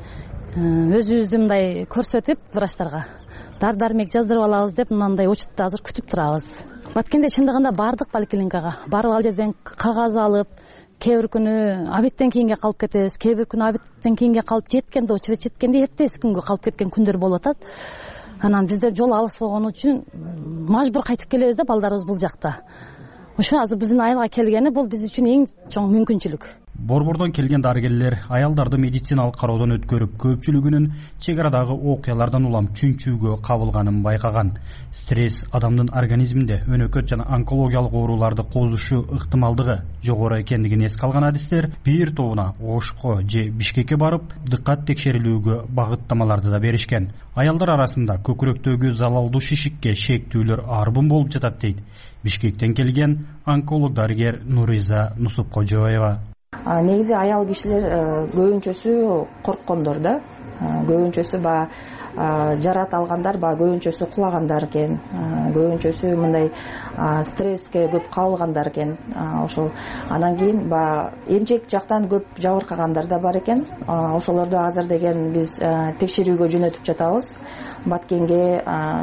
өзүбүздү мындай көрсөтүп врачтарга дар дармек жаздырып алабыз деп мындай очередти азыр күтүп турабыз. Баткенде чындыгында бардык поликлиникага, барып ал жерден кагаз алып, кээ бир күнү обедтен кийинге калып кетебиз, кээ бир күнү обедтен кийинге калып жеткенде, очередь жеткенде эртеси күнгө калып кеткен күндөр болуп атат. Анан бизде жол алыс болгон үчүн мажбур кайтып келебиз да балдарыбыз бул жакта. Ошо азыр биздин айылга келгени бул биз үчүн эң чоң мүмкүнчүлүк. Борбордон келген дарыгерлер аялдарды медициналык кароодон өткөрүп, көпчүлүгүнүн чек арадагы окуялардан улам чүнчүүгө кабылганын байкаган. Стресс адамдын организминде өнөкөт жана онкологиялык ооруларды козушу ыктымалдыгы жогору экендигин эске алган адистер бир тобуна Ошко же Бишкекке барып, дыккат текшерилүүгө багыттамаларды да беришкен. Аялдар арасында көкүрөктөгү залалдуу шишикке шектүүлөр арбын болуп жатат дейт Бишкектен келген онколог дарыгер Нуриза Нусупкожоева. Негизи аял кишилер көбүнчөсү корккондор да, көбүнчөсү ба жарат алгандар, ба көбүнчөсү кулагандар экен, көбүнчөсү мындай стресске көп кабылгандар экен. Ошол анан кийин ба эмчек жактан көп жабыркагандар да бар экен. Ошолорду азыр деген биз текшерүүгө жөнөтүп жатабыз. Баткенге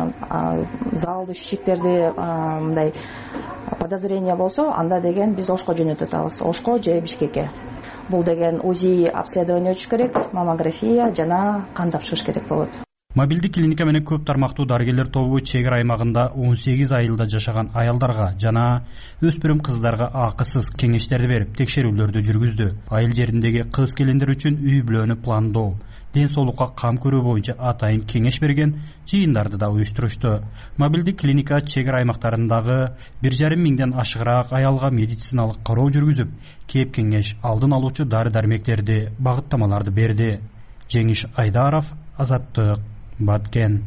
залалдуу шишиктерди мындай подозрение болсо, анда деген биз Ошко жөнөтүп атабыз. Ошко же Бишкекке. Бул деген УЗИ обследование өтүш керек, маммография жана кан тапшырыш керек болот. Мобилдик клиника менен көп тармактуу дарыгерлер тобу чек ара аймагында он сегиз айылда жашаган аялдарга жана өспүрүм кыздарга акысыз кеңештерди берип, текшерүүлөрдү жүргүздү. Айыл жериндеги кыз келиндер үчүн үй бүлөнү пландоо, ден соолукка кам көрүү боюнча атайын кеңеш берген, жыйындарды да уюштурушту. Мобилдик клиника чек ара аймактарындагы бир жарым миңден ашыгыраак аялга медициналык кароо жүргүзүп, кеп кеңеш алдын алуучу дары-дармектерди, багыттамаларды берди. Жеңиш Айдаров, Азаттык, Баткен.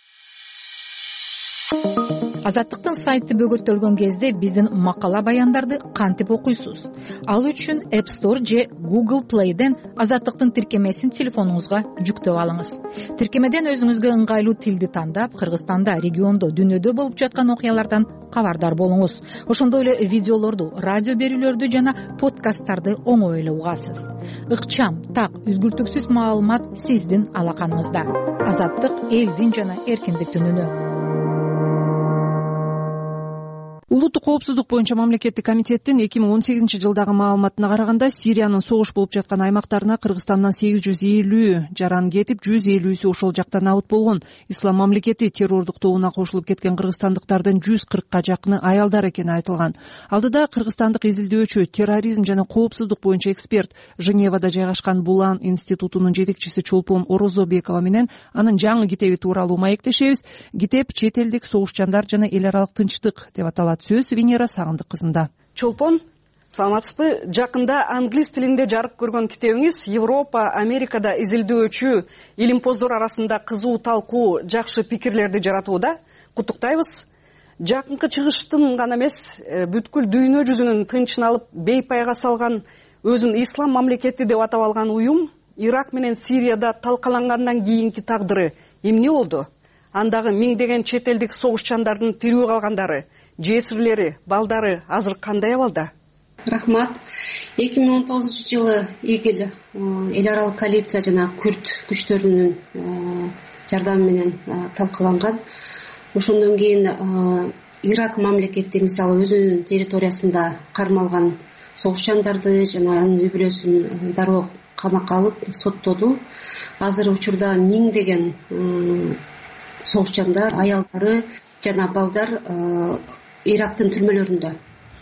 Азаттыктын сайты бөгөттөлгөн кезде биздин макала баяндарды кантип окуйсуз? Ал үчүн App Store же Google Play'ден Азаттыктын тиркемесин телефонуңузга жүктөп алыңыз. Тиркемеден өзүңүзгө ыңгайлуу тилди тандап, Кыргызстанда, региондо, дүйнөдө болуп жаткан окуялардан кабардар болуңуз. Ошондой эле видеолорду, радио берүүлөрдү жана подкасттарды оңой эле угасыз. Ыкчам, так, үзгүлтүксүз маалымат сиздин алаканыңызда. Азаттык элдин жана эркиндиктин үнү. улуттук коопсуздук боюнча мамлекеттик комитеттин эки миң он сегизинчи жылдагы маалыматына караганда Сириянын согуш болуп жаткан аймактарына Кыргызстандан сегиз жүз элүү жаран кетип, жүз элүүсү ошол жакта набыт болгон. Ислам мамлекети террордук тобуна кошулуп кеткен кыргызстандыктардын жүз кыркка жакыны аялдар экени айтылган. Алдыда кыргызстандык изилдөөчү, терроризм жана коопсуздук боюнча эксперт, Женевада жайгашкан Булан институтунун жетекчиси Чолпон Орозобекова менен анын жаңы китеби тууралуу маектешебиз. Китеп чет элдик согушчандар жана эл аралык тынчтык деп аталат. Сөз Венера Сагындык кызында. Чолпон, саламатсызбы? Жакында англис тилинде жарык көргөн китебиңиз Европа, Америкада изилдөөчү илимпоздор арасында кызуу талкуу, жакшы пикирлерди жаратууда. Куттуктайбыз. Жакынкы чыгыштын гана эмес, бүткүл дүйнө жүзүнүн тынчын алып бейпайга салган, өзүн ислам мамлекети деп атап алган уюм Ирак менен Сирияда талкалангандан кийинки тагдыры эмне болду? Андагы миңдеген чет элдик согушчандардын тирүү калгандары, жесирлери, балдары азыр кандай абалда? Рахмат. эки миң он тогузунчу жылы ИГИЛ эл аралык коалиция жана күрд күчтөрүнүн жардамы менен талкаланган. Ошондон кийин Ирак мамлекети мисалы өзүнүн территориясында кармалган согушчандарды жана анын үй-бүлөсүн дароо камакка алып соттоду. Азыр учурда миңдеген согушчандар, аялдары жана балдар Ирактын түрмөлөрүндө.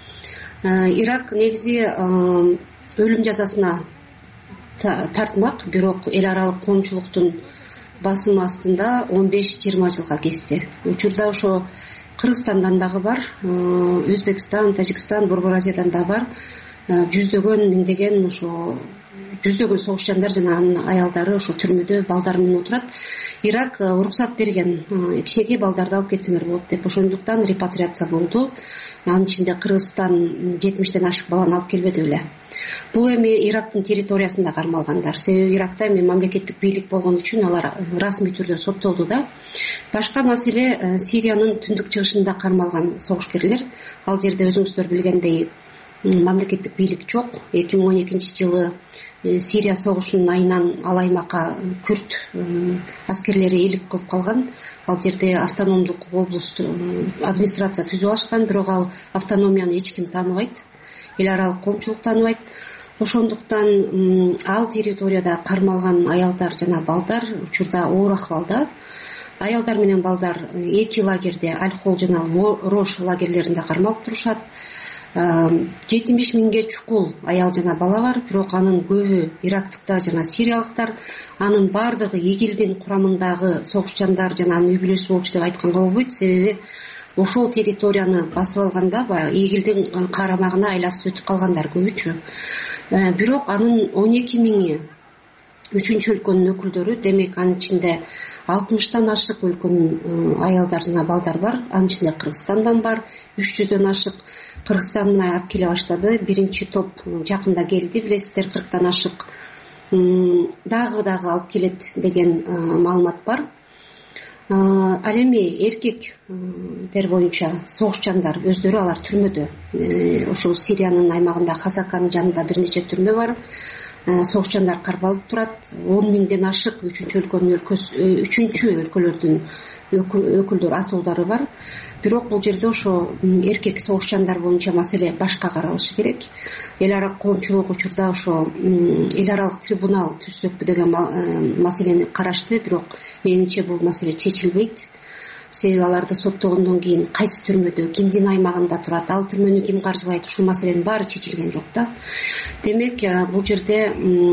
Ирак негизи өлүм жазасына тартмак, бирок эл аралык коомчулуктун басымы астында он беш жыйырма жылга кести. Учурда ошо Кыргызстандан дагы бар, Өзбекстан, Тажикстан, Борбор Азиядан да бар. Жүздөгөн, миңдеген ошо жүздөгөн согушчандар жана анын аялдары ошо түрмөдө балдары менен отурат. Ирак уруксат берген, кичинекей балдарды алып кетсеңер болот деп, ошондуктан репатриация болду. Анын ичинде Кыргызстан жетимиштен ашык баланы алып келбеди беле. Бул эми Ирактын территориясында кармалгандар. Себеби Иракта эми мамлекеттик бийлик болгон үчүн алар расмий түрдө соттолду да. Башка маселе Сириянын түндүк чыгышында кармалган согушкерлер. Ал жерде өзүңүздөр билгендей мамлекеттик бийлик жок. эки миң он экинчи жылы Сирия согушунун айынан ал аймакка күрд аскерлери элик кылып калган. Ал жерде автономдук облусту администрация түзүп алышкан, бирок ал автономияны эч ким тааныбайт, эл аралык коомчулук тааныбайт. Ошондуктан ал территорияда кармалган аялдар жана балдар учурда оор акыбалда. Аялдар менен балдар эки лагерде, Аль-Хол жана Рош лагерлеринде кармалып турушат. жетимиш миңге чукул аял жана бала бар, бирок анын көбү ирактыктар жана сириялыктар. Анын бардыгы ИГИЛдин курамындагы согушчандар жана анын үй-бүлөсү болчу деп айтканга болбойт. Себеби ошол территорияны басып алганда баягы ИГИЛдин карамагына айласып өтүп калгандар көбүчү. Бирок анын он эки миңи үчүнчү өлкөнүн өкүлдөрү, демек анын ичинде алтымыштан ашык өлкөнүн аялдар жана балдар бар. Анын ичинде Кыргызстандан бар, үч жүздөн ашык. Кыргызстан менен алып келе баштады. Биринчи топ жакында келди, билесиздер, кырктан ашык. Дагы дагы алып келет деген маалымат бар. Ал эми эркектер боюнча согушчандар өздөрү алар түрмөдө. Ошол Сириянын аймагында Хасаканын жанында бир нече түрмө бар. Согушчандар кармалып турат. он миңден ашык үчүнчү өлкөнүн өлкөсү, үчүнчү өлкөлөрдүн өкүлдөр, атуулдары бар. Бирок бул жерде ошо эркек согушчандар боюнча маселе башка каралышы керек. Эл аралык коомчулук учурда ошо эл аралык трибунал түзсөкпү деген маселени карашты, бирок менимче бул маселе чечилбейт. Себеби аларды соттогондон кийин кайсы түрмөдө, кимдин аймагында турат, ал түрмөнү ким каржылайт, ушул маселенин баары чечилген жок да. Демек бул жерде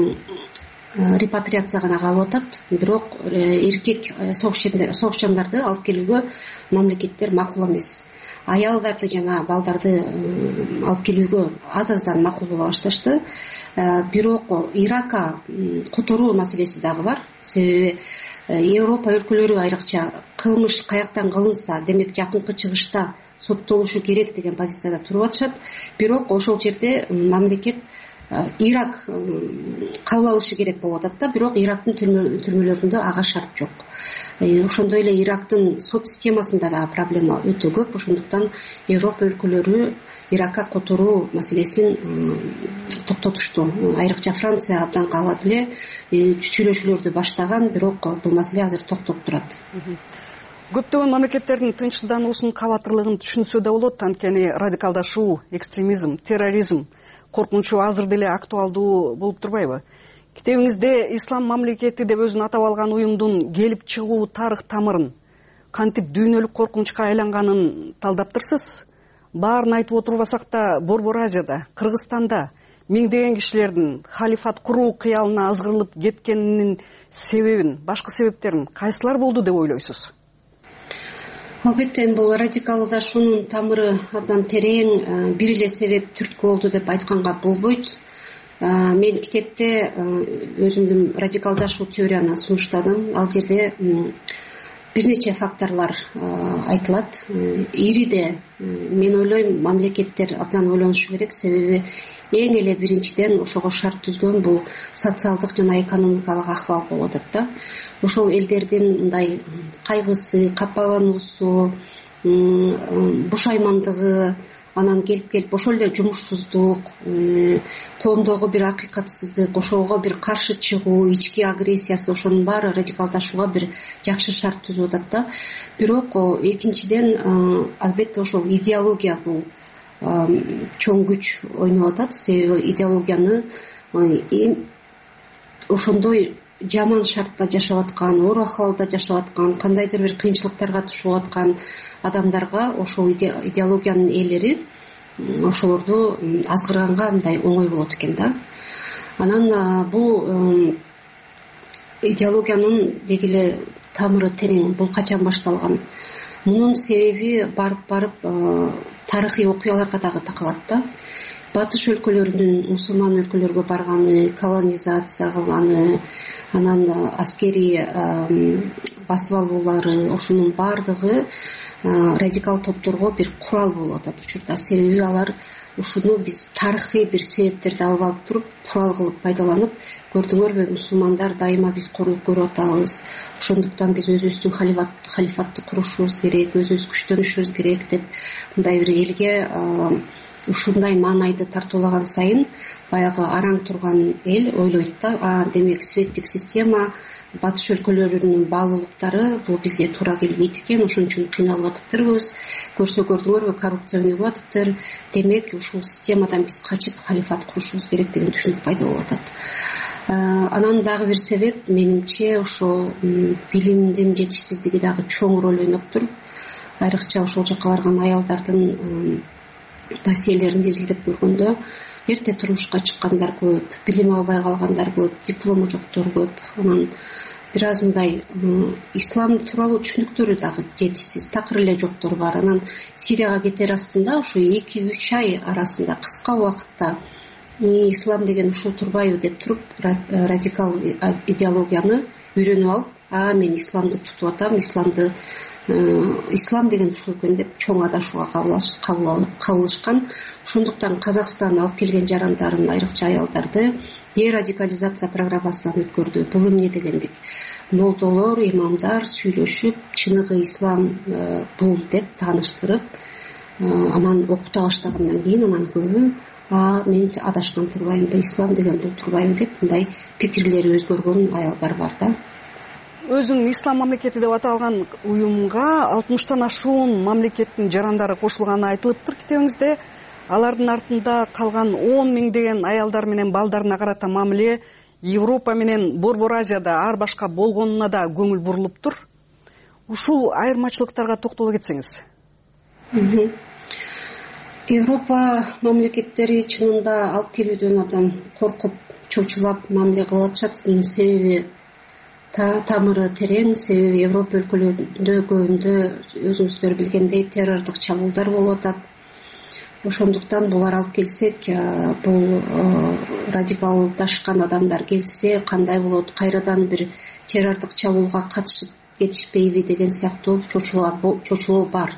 репатриация гана калып атат, бирок эркек согушчандарды алып келүүгө мамлекеттер макул эмес. Аялдарды жана балдарды алып келүүгө аз аздан макул боло башташты. Бирок Иракка которуу маселеси дагы бар. Себеби Европа өлкөлөрү айрыкча кылмыш каяктан кылынса, демек жакынкы чыгышта соттолушу керек деген позицияда туруп атышат. Бирок ошол жерде мамлекет Ирак кабыл алышы керек болуп атат да, бирок Ирактын түрмөлөрүндө ага шарт жок. Ошондой эле Ирактын сот системасында да проблема өтө көп. Ошондуктан Европа өлкөлөрү Иракка которуу маселесин токтотушту. Айрыкча Франция абдан каалады эле, сүйлөшүүлөрдү баштаган, бирок бул маселе азыр токтоп турат. көптөгөн мамлекеттердин тынчсыздануусунун кабатырлыгын түшүнсө да болот, анткени радикалдашуу, экстремизм, терроризм коркунучу азыр деле актуалдуу болуп турбайбы? Китебиңизде ислам мамлекети деп өзүн атап алган уюмдун келип чыгуу тарых тамырын, кантип дүйнөлүк коркунучка айланганын талдаптырсыз. Баарын айтып отурбасак да, Борбор Азияда, Кыргызстанда миңдеген кишилердин халифат куруу кыялына азгырылып кеткенинин себебин, башкы себептерин кайсылар болду деп ойлойсуз? Албетте, бул радикалдашуунун тамыры абдан терең, бир эле себеп түрткү болду деп айтканга болбойт. Мен китепте өзүмдүн радикалдашуу теорияны сунуштадым. Ал жерде бир нече факторлор айтылат. Ириде мен ойлойм, мамлекеттер абдан ойлонушу керек, себеби эң эле биринчиден ошого шарт түзгөн бул социалдык жана экономикалык акыбал болуп атат да. Ошол элдердин мындай кайгысы, капалануусу, бушаймандыгы, анан келип келип ошол эле жумушсуздук, коомдогу бир акыйкатсыздык, ошого бир каршы чыгуу, ички агрессиясы, ошонун баары радикалдашууга бир жакшы шарт түзүп атат да. Бирок экинчиден албетте ошол идеология бул чоң күч ойноп атат, себеби идеологияны ошондой жаман шартта жашап аткан, оор акыбалда жашап аткан, кандайдыр бир кыйынчылыктарга тушуп аткан адамдарга ошол идеологиянын ээлери ошолорду азгырганга мындай оңой болот экен да. Анан бул идеологиянын деги эле тамыры терең. Бул качан башталган? Мунун себеби барып-барып тарыхый окуяларга дагы такалат да. Батыш өлкөлөрүнүн мусулман өлкөлөргө барганы, колонизация кылганы, анан аскери басып алуулары, ошонун баардыгы радикал топторго бир курал болуп атат учурда. Себеби алар ушуну биз тарыхый бир себептерди алып алып туруп, курал кылып пайдаланып, көрдүңөрбү, мусулмандар дайыма биз корлук көрүп атабыз, ошондуктан биз өзүбүздүн халифатты курушубуз керек, өзүбүз күчтөнүшүбүз керек деп мындай бир элге ушундай маанайды тартуулаган сайын баягы араң турган эл ойлойт да, а демек светтик система, батыш өлкөлөрүнүн баалуулуктары бул бизге туура келбейт экен, ошон үчүн кыйналып атыптырбыз, көрсө көрдүңөрбү, коррупция өнүгүп атыптыр, демек ушул системадан биз качып халифат курушубуз керек деген түшүнүк пайда болуп атат. Анан дагы бир себеп, менимче, ошо билимдин жетишсиздиги дагы чоң роль ойноптур. Айрыкча ошол жака барган аялдардын досьелерин изилдеп көргөндө эрте турмушка чыккандар көп, билим албай калгандар көп, диплому жоктор көп. Анан бир аз мындай ислам тууралуу түшүнүктөрү дагы жетишсиз, такыр эле жоктор бар. Анан Сирияга кетер астында ошо эки үч ай арасында кыска убакытта ислам деген ушул турбайбы деп туруп, радикал идеологияны үйрөнүп алып, а мен исламды тутуп атам, исламды ислам деген ушул экен деп чоң адашууга кабылышкан. Ошондуктан Казакстан алып келген жарандарын, айрыкча аялдарды дерадикализация программасынан өткөрдү. Бул эмне дегендик? Молдолор, имамдар сүйлөшүп, чыныгы ислам бул деп тааныштырып, анан окута баштагандан кийин анан көбү а мен адашкан турбаймынбы, ислам деген бул турбайбы деп мындай пикирлери өзгөргөн аялдар бар да. Өзүн ислам мамлекети деп аталган уюмга алтымыштан ашуун мамлекеттин жарандары кошулганы айтылыптыр китебиңизде. Алардын артында калган он миңдеген аялдар менен балдарына карата мамиле Европа менен Борбор Азияда ар башка болгонуна да көңүл бурулуптур. Ушул айырмачылыктарга токтоло кетсеңиз. Европа мамлекеттери чынында алып келүүдөн абдан коркуп, чочулап мамиле кылып атышат. Себеби тамыры терең, себеби Европа өлкөлөрүндө көбүндө өзүңүздөр билгендей террордук чабуулдар болуп атат. Ошондуктан булар алып келсек, бул радикалдашкан адамдар келсе кандай болот, кайрадан бир террордук чабуулга катышып кетишпейби деген сыяктуу чочулоо бар.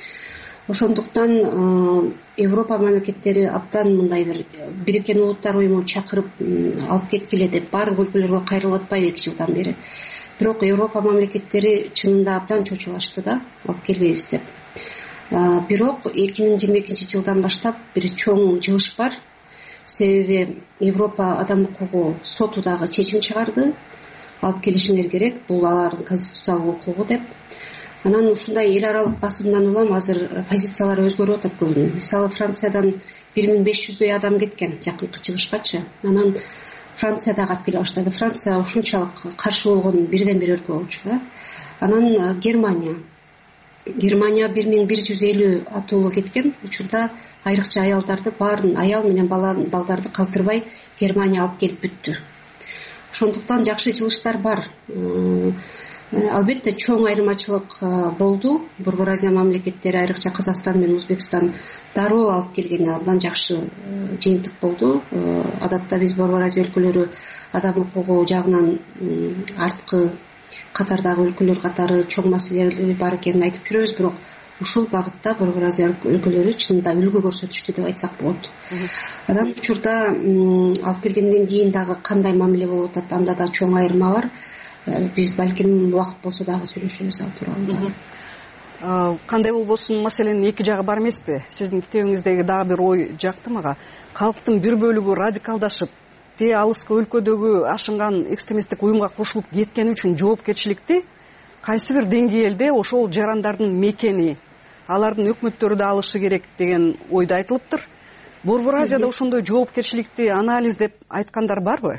Ошондуктан Европа мамлекеттери абдан мындай бир Бириккен Улуттар уюму чакырып алып кеткиле деп баардык өлкөлөргө кайрылып атпайбы эки жылдан бери. Бирок Европа мамлекеттери чынында абдан чочулашты да, алып келбейбиз деп. Бирок эки миң жыйырма экинчи жылдан баштап бир чоң жылыш бар. Себеби Европа адам укугу соту дагы чечим чыгарды. Алып келишиңер керек, бул алардын конституциялык укугу деп. анан ушундай эл аралык басымдан улам азыр позициялар өзгөрүп атат көбүнүн. Мисалы Франциядан бир миң беш жүздөй адам кеткен жакынкы чыгышкачы. Анан Франция дагы алып келе баштады. Франция ушунчалык каршы болгон бирден бир өлкө болчу да. Анан Германия Германия бир миң бир жүз элүү атуулу кеткен. Учурда айрыкча аялдарды баарын, аял менен балдарды калтырбай Германия алып келип бүттү. Ошондуктан жакшы жылыштар бар. Албетте чоң айырмачылык болду. Борбор Азия мамлекеттери, айрыкча Казакстан менен Өзбекстан дароо алып келгени абдан жакшы жыйынтык болду. Адатта биз Борбор Азия өлкөлөрү адам укугу жагынан арткы катардагы өлкөлөр катары чоң маселелери бар экенин айтып жүрөбүз, бирок ушул багытта Борбор Азия өлкөлөрү чынында үлгү көрсөтүштү деп айтсак болот. Анан учурда алып келгенден кийин дагы кандай мамиле болуп атат, анда да чоң айырма бар. Биз балким убакыт болсо дагы сүйлөшөбүз ал тууралуу. Кандай болбосун, маселенин эки жагы бар эмеспи? Сиздин китебиңиздеги дагы бир ой жакты мага. Калктын бир бөлүгү радикалдашып, те алыскы өлкөдөгү ашынган экстремисттик уюмга кошулуп кеткени үчүн жоопкерчиликти кайсы бир деңгээлде ошол жарандардын мекени, алардын өкмөттөрү да алышы керек деген ойдо айтылыптыр. Борбор Азияда ошондой жоопкерчиликти анализдеп айткандар барбы?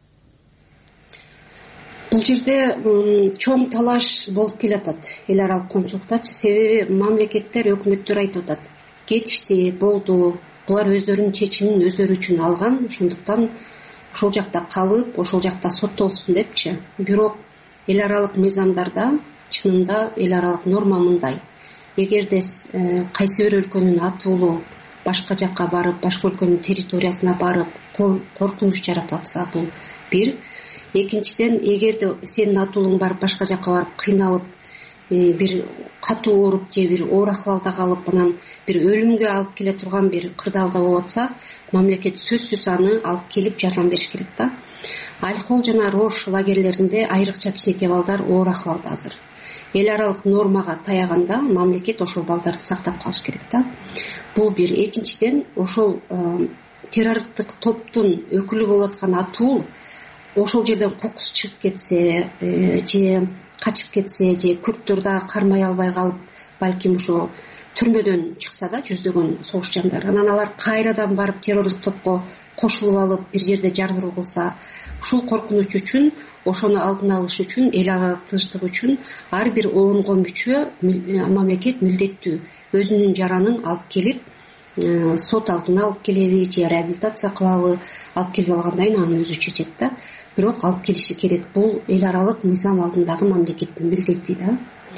Бул жерде чоң талаш болуп келатат эл аралык коомчулуктачы. Себеби мамлекеттер, өкмөттөр айтып атат, кетишти, болду, булар өздөрүнүн чечимин өздөрү үчүн алган, ошондуктан ошол жакта калып, ошол жакта соттолсун депчи. Бирок эл аралык мыйзамдарда чынында эл аралык норма мындай: эгерде кайсы бир өлкөнүн атуулу башка жакка барып, башка өлкөнүн территориясына барып коркунуч жаратып атса, бул бир. Экинчиден, эгерде сенин атуулуң барып башка жакка барып кыйналып, бир катуу ооруп же бир оор акыбалда калып, анан бир өлүмгө алып келе турган бир кырдаалда болуп атса, мамлекет сөзсүз аны алып келип жардам бериш керек да. Альхол жана Рош лагерлеринде айрыкча кичинекей балдар оор акыбалда азыр. Эл аралык нормага таяганда мамлекет ошол балдарды сактап калыш керек да. Бул бир. Экинчиден, ошол террористтик топтун өкүлү болуп аткан атуу ошол жерден кокус чыгып кетсе, же качып кетсе, же күрттөр дагы кармай албай калып, балким ошо түрмөдөн чыкса да жүздөгөн согуш жандар, анан алар кайрадан барып террористтик топко кошулуп алып бир жерде жардыруу кылса, ушул коркунуч үчүн, ошону алдын алыш үчүн, эл аралык тынчтык үчүн ар бир оонгон мүчө мамлекет милдеттүү өзүнүн жаранын алып келип сот алдына алып келеби же реабилитация кылабы, алып келип алгандан кийин аны өзү чечет да. Бирок алып келиши керек. Бул эл аралык мыйзам алдындагы мамлекеттин милдети да.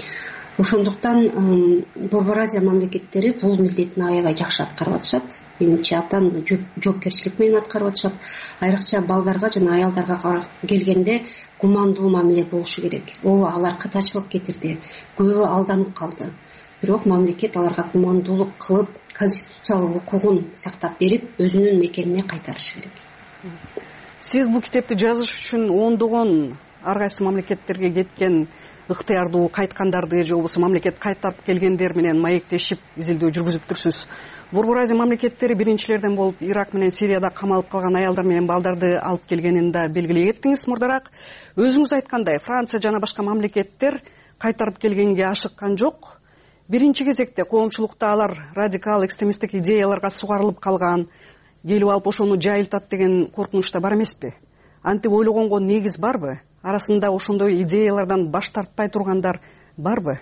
Ошондуктан Борбор Азия мамлекеттери бул милдетин аябай жакшы аткарып атышат. Менимче абдан жоопкерчилик менен аткарып атышат. Айрыкча балдарга жана аялдарга келгенде гумандуу мамиле болушу керек. Ооба, алар катачылык кетирди, көбү алданып калды. Бирок мамлекет аларга гумандуулук кылып, конституциялык укугун сактап берип, өзүнүн мекенине кайтарышы керек. Сиз бул китепти жазыш үчүн ондогон ар кайсы мамлекеттерге кеткен ыктыярдуу кайткандарды же болбосо мамлекет кайтарып келгендер менен маектешип изилдөө жүргүзүптүрсүз. Борбор Азия мамлекеттери биринчилерден болуп Ирак менен Сирияда камалып калган аялдар менен балдарды алып келгенин да белгилей кеттиңиз мурдараак. Өзүңүз айткандай, Франция жана башка мамлекеттер кайтарып келгенге ашыккан жок. Биринчи кезекте коомчулукта алар радикал экстремисттик идеяларга сугарылып калган, келип алып ошону жайылтат деген коркунуч да бар эмеспи? Антип ойлогонго негиз барбы? Арасында ошондой идеялардан баш тартпай тургандар барбы?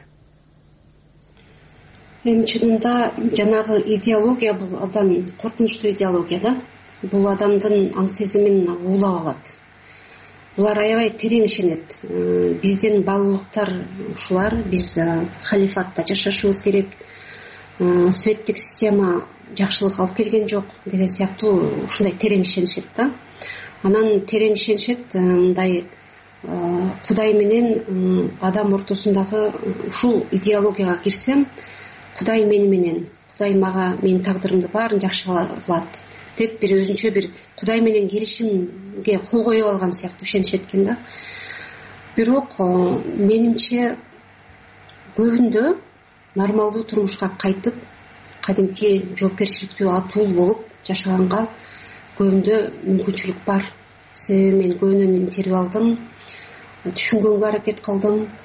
Эми чынында жанагы идеология бул абдан коркунучтуу идеология да. Бул адамдын аң сезимин уулап алат. Булар аябай терең ишенет. Биздин баалуулуктар ушулар, биз халифатта жашашыбыз керек, светтик система жакшылык алып келген жок деген сыяктуу ушундай терең ишенишет да. Анан терең ишенишет мындай Кудай менен адам ортосундагы ушул идеологияга кирсем, Кудай мени менен, Кудай мага менин тагдырымды баарын жакшы кылат деп бир өзүнчө бир Кудай менен келишимге кол коюп алган сыяктуу ишенишет экен да. Бирок менимче көбүндө нормалдуу турмушка кайтып, кадимки жоопкерчиликтүү атуу болуп жашаганга көбүндө мүмкүнчүлүк бар. Себеби мен көбүнөн интервью алдым, түшүнгөнгө аракет кылдым.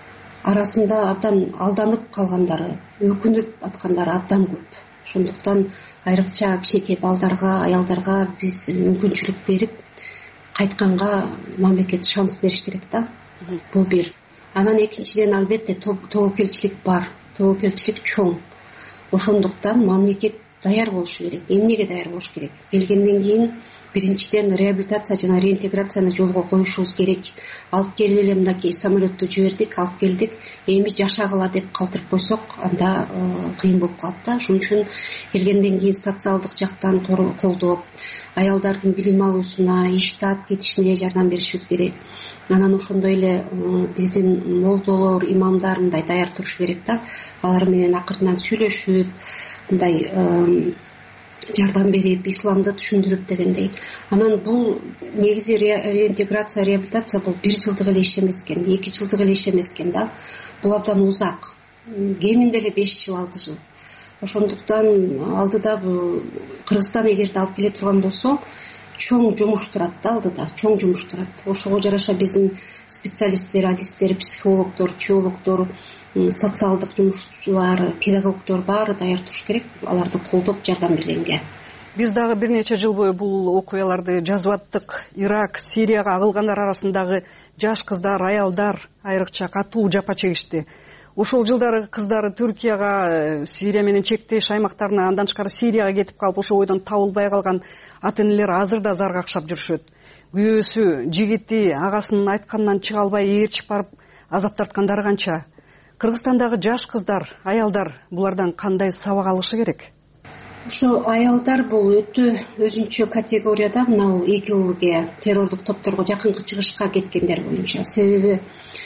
арасында абдан алданып калгандары, өкүнүп аткандары абдан көп. Ошондуктан айрыкча кичинекей балдарга, аялдарга биз мүмкүнчүлүк берип кайтканга мамлекет шанс бериш керек да. Бул бир. Анан экинчиден албетте тобокелчилик бар, тобокелчилик чоң. Ошондуктан мамлекет даяр болушу керек. Эмнеге даяр болуш керек? Келгенден кийин биринчиден реабилитация жана реинтеграцияны жолго коюшубуз керек. Алып келип эле мынакей самолетту жибердик, алып келдик, эми жашагыла деп калтырып койсок, анда кыйын болуп калат да. Ошон үчүн келгенден кийин социалдык жактан колдоп, аялдардын билим алуусуна, иш таап кетишине жардам беришибиз керек. Анан ошондой эле биздин молдолор, имамдар мындай даяр турушу керек да. Алар менен акыртынан сүйлөшүп, мындай жардам берип, исламды түшүндүрүп дегендей. Анан бул негизи реинтеграция, реабилитация бул бир жылдык эле иш эмес экен, эки жылдык эле иш эмес экен да. Бул абдан узак. Кеминде эле беш жыл, алты жыл. Ошондуктан алдыда бул Кыргызстан эгерде алып келе турган болсо, чоң жумуш турат да алдыда, чоң жумуш турат. Ошого жараша биздин специалисттер, адистер, психологдор, теологдор, социалдык жумушчулар, педагогдор баары даяр туруш керек, аларды колдоп жардам бергенге. Биз дагы бир нече жыл бою бул окуяларды жазып аттык. Ирак, Сирияга агылгандар арасындагы жаш кыздар, аялдар айрыкча катуу жапа чегишти. Ошол жылдары кыздары Түркияга, Сирия менен чектеш аймактарына, андан тышкары Сирияга кетип калып, ошол бойдон табылбай калган ата энелер азыр да зар какшап жүрүшөт. Күйөөсү, жигити агасынын айтканынан чыга албай ээрчип барып азап тарткандары канча. Кыргызстандагы жаш кыздар, аялдар булардан кандай сабак алышы керек? Ошо аялдар бул өтө өзүнчө категорияда, мынау ИГИЛге, террорлук топторго жакынкы чыгышка кеткендер боюнча. Себеби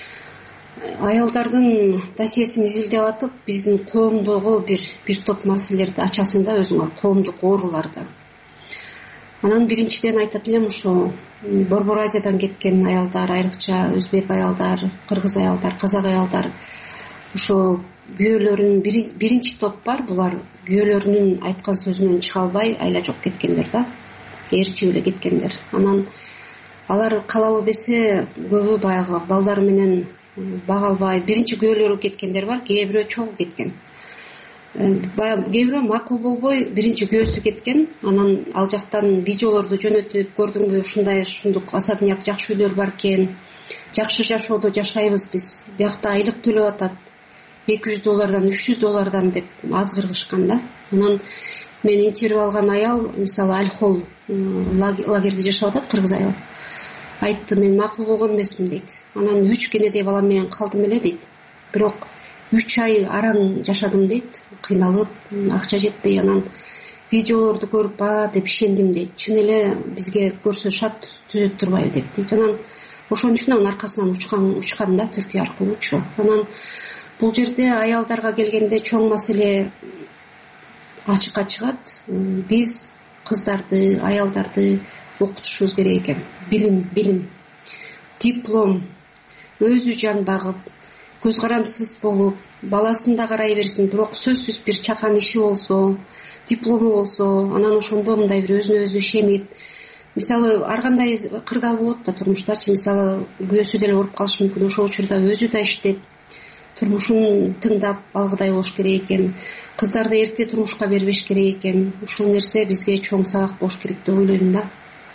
аялдардын досьесин изилдеп атып, биздин коомдогу бир бир топ маселелерди ачасың да өзүңөр, коомдук ооруларды. Анан биринчиден айтат элем, ошо Борбор Азиядан кеткен аялдар, айрыкча өзбек аялдар, кыргыз аялдар, казак аялдар, ошо күйөөлөрүн биринчи топ бар, булар күйөөлөрүнүн айткан сөзүнөн чыга албай айла жоп кеткендер да, ээрчип эле кеткендер. Анан алар калалуу десе, көбү баягы балдары менен бага албай биринчи күйөөлөрү кеткендер бар, кээ бирөө чогуу кеткен. Баягы кээ бирөө макул болбой биринчи күйөөсү кеткен. Анан ал жактан видеолорду жөнөтүп, көрдүңбү ушундай ушундук особняк, жакшы үйлөр бар экен, жакшы жашоодо жашайбыз биз, биякта айлык төлөп атат, эки жүз доллардан, үч жүз доллардан деп аз кыргышкан да. Анан мен интервью алган аял, мисалы Альхол лагерде жашап атат, кыргыз аял. Айтты, мен макул болгон эмесмин дейт. Анан үч кенедей балам менен калдым эле дейт. Бирок үч ай араң жашадым дейт, кыйналып, акча жетпей. Анан видеолорду көрүп баа деп ишендим дейт. Чын эле бизге көрсө шарт түзөт турбайбы деп дейт. Анан ошон үчүн анын аркасынан учкан учкан да, Түркия аркылуу учу. Анан бул жерде аялдарга келгенде чоң маселе ачыкка чыгат. Биз кыздарды, аялдарды окутушубуз керек экен. Билим, билим, диплом, өзү жан багып, көз карандысыз болуп, баласын да карай берсин, бирок сөзсүз бир чакан иши болсо, диплому болсо, анан ошондо мындай бир өзүнө өзү ишенип, мисалы ар кандай кырдаал болот да турмуштачы, мисалы күйөөсү деле ооруп калышы мүмкүн, ошол учурда өзү да иштеп, турмушун тыңдап алгыдай болуш керек экен. Кыздарды эрте турмушка бербеш керек экен. Ушул нерсе бизге чоң сабак болуш керек деп ойлойм да.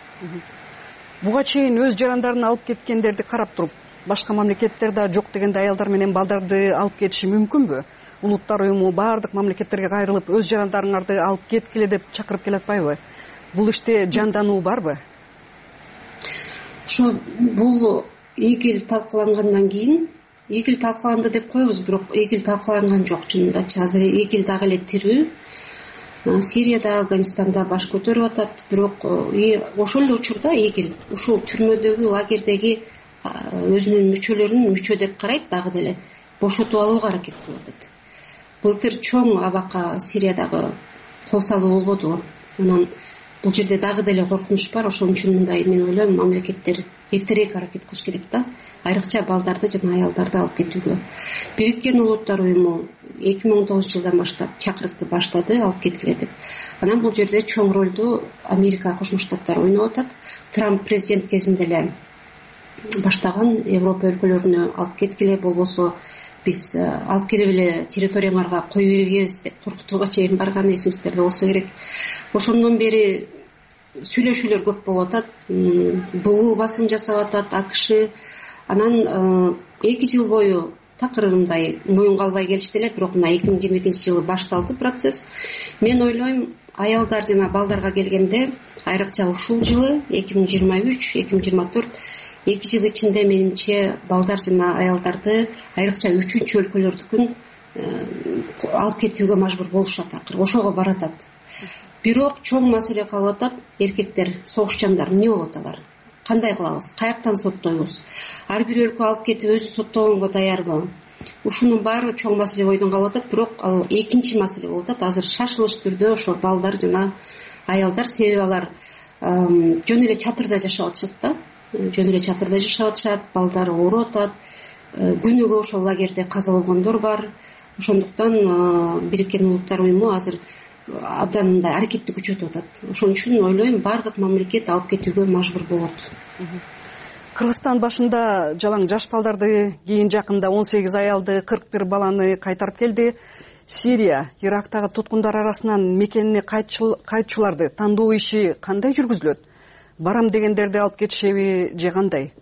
Буга чейин өз жарандарын алып кеткендерди карап туруп, башка мамлекеттерде жок дегенде аялдар менен балдарды алып кетиши мүмкүнбү? Улуттар уюму баардык мамлекеттерге кайрылып, өз жарандарыңарды алып кеткиле деп чакырып келатпайбы? Бул иште жандануу барбы? Ошо бул ИГИЛ талкалангандан кийин, ИГИЛ талкаланды деп коебуз, бирок ИГИЛ талкаланган жок чынындачы. Азыр ИГИЛ дагы эле тирүү. Сирияда, Афганистанда баш көтөрүп атат, бирок ошол эле учурда ИГИЛ ушул түрмөдөгү, лагердеги өзүнүн мүчөлөрүн мүчө деп карайт, дагы деле бошотуп алууга аракет кылып атат. Былтыр чоң абакка Сириядагы кол салуу болбоду. Анан бул жерде дагы деле коркунуч бар. Ошон үчүн мындай мен ойлойм, мамлекеттер эртерээк аракет кылыш керек да, айрыкча балдарды жана аялдарды алып кетүүгө. Бириккен Улуттар уюму эки миң он тогузунчу жылдан баштап чакырыкты баштады, алып кеткиле деп. Анан бул жерде чоң ролду Америка Кошмо Штаттары ойноп атат. Трамп президент кезинде эле баштаган, Европа өлкөлөрүнө алып кеткиле, болбосо биз алып келип эле территорияңарга кое бергебиз деп коркутууга чейин барган, эсиңиздерде болсо керек. Ошондон бери сүйлөшүүлөр көп болуп атат. БУ басым жасап атат, АКШ. Анан эки жыл бою такыр мындай моюнга албай келишти эле, бирок мына эки миң жыйырма экинчи жылы башталды процесс. Мен ойлойм, аялдар жана балдарга келгенде, айрыкча ушул жылы эки миң жыйырма үч эки миң жыйырма төрт эки жыл ичинде менимче балдар жана аялдарды айрыкча үчүнчү өлкөлөрдүкүн алып кетүүгө мажбур болушат, акыр ошого баратат. Бирок чоң маселе калып атат. Эркектер, согушчандар эмне болот алар? Кандай кылабыз? Каяктан соттойбуз? Ар бир өлкө алып кетип өзү соттогонго даярбы? Ушунун баары чоң маселе бойдон калып атат. Бирок ал экинчи маселе болуп атат. Азыр шашылыш түрдө ошо балдар жана аялдар, себеби алар жөн эле чатырда жашап атышат да. Жөн эле чатырда жашап атышат, балдары ооруп атат. Күнүгө ошол лагерде каза болгондор бар. Ошондуктан Бириккен Улуттар уюму азыр абдан мындай аракетти күчөтүп атат. Ошон үчүн ойлойм, бардык мамлекет алып кетүүгө мажбур болот. Кыргызстан башында жалаң жаш балдарды, кийин жакында он сегиз аялды, кырк бир баланы кайтарып келди. Сирия, Ирактагы туткундар арасынан мекенине кайтчуларды тандоо иши кандай жүргүзүлөт? Барам дегендерди алып кетишеби же кандай?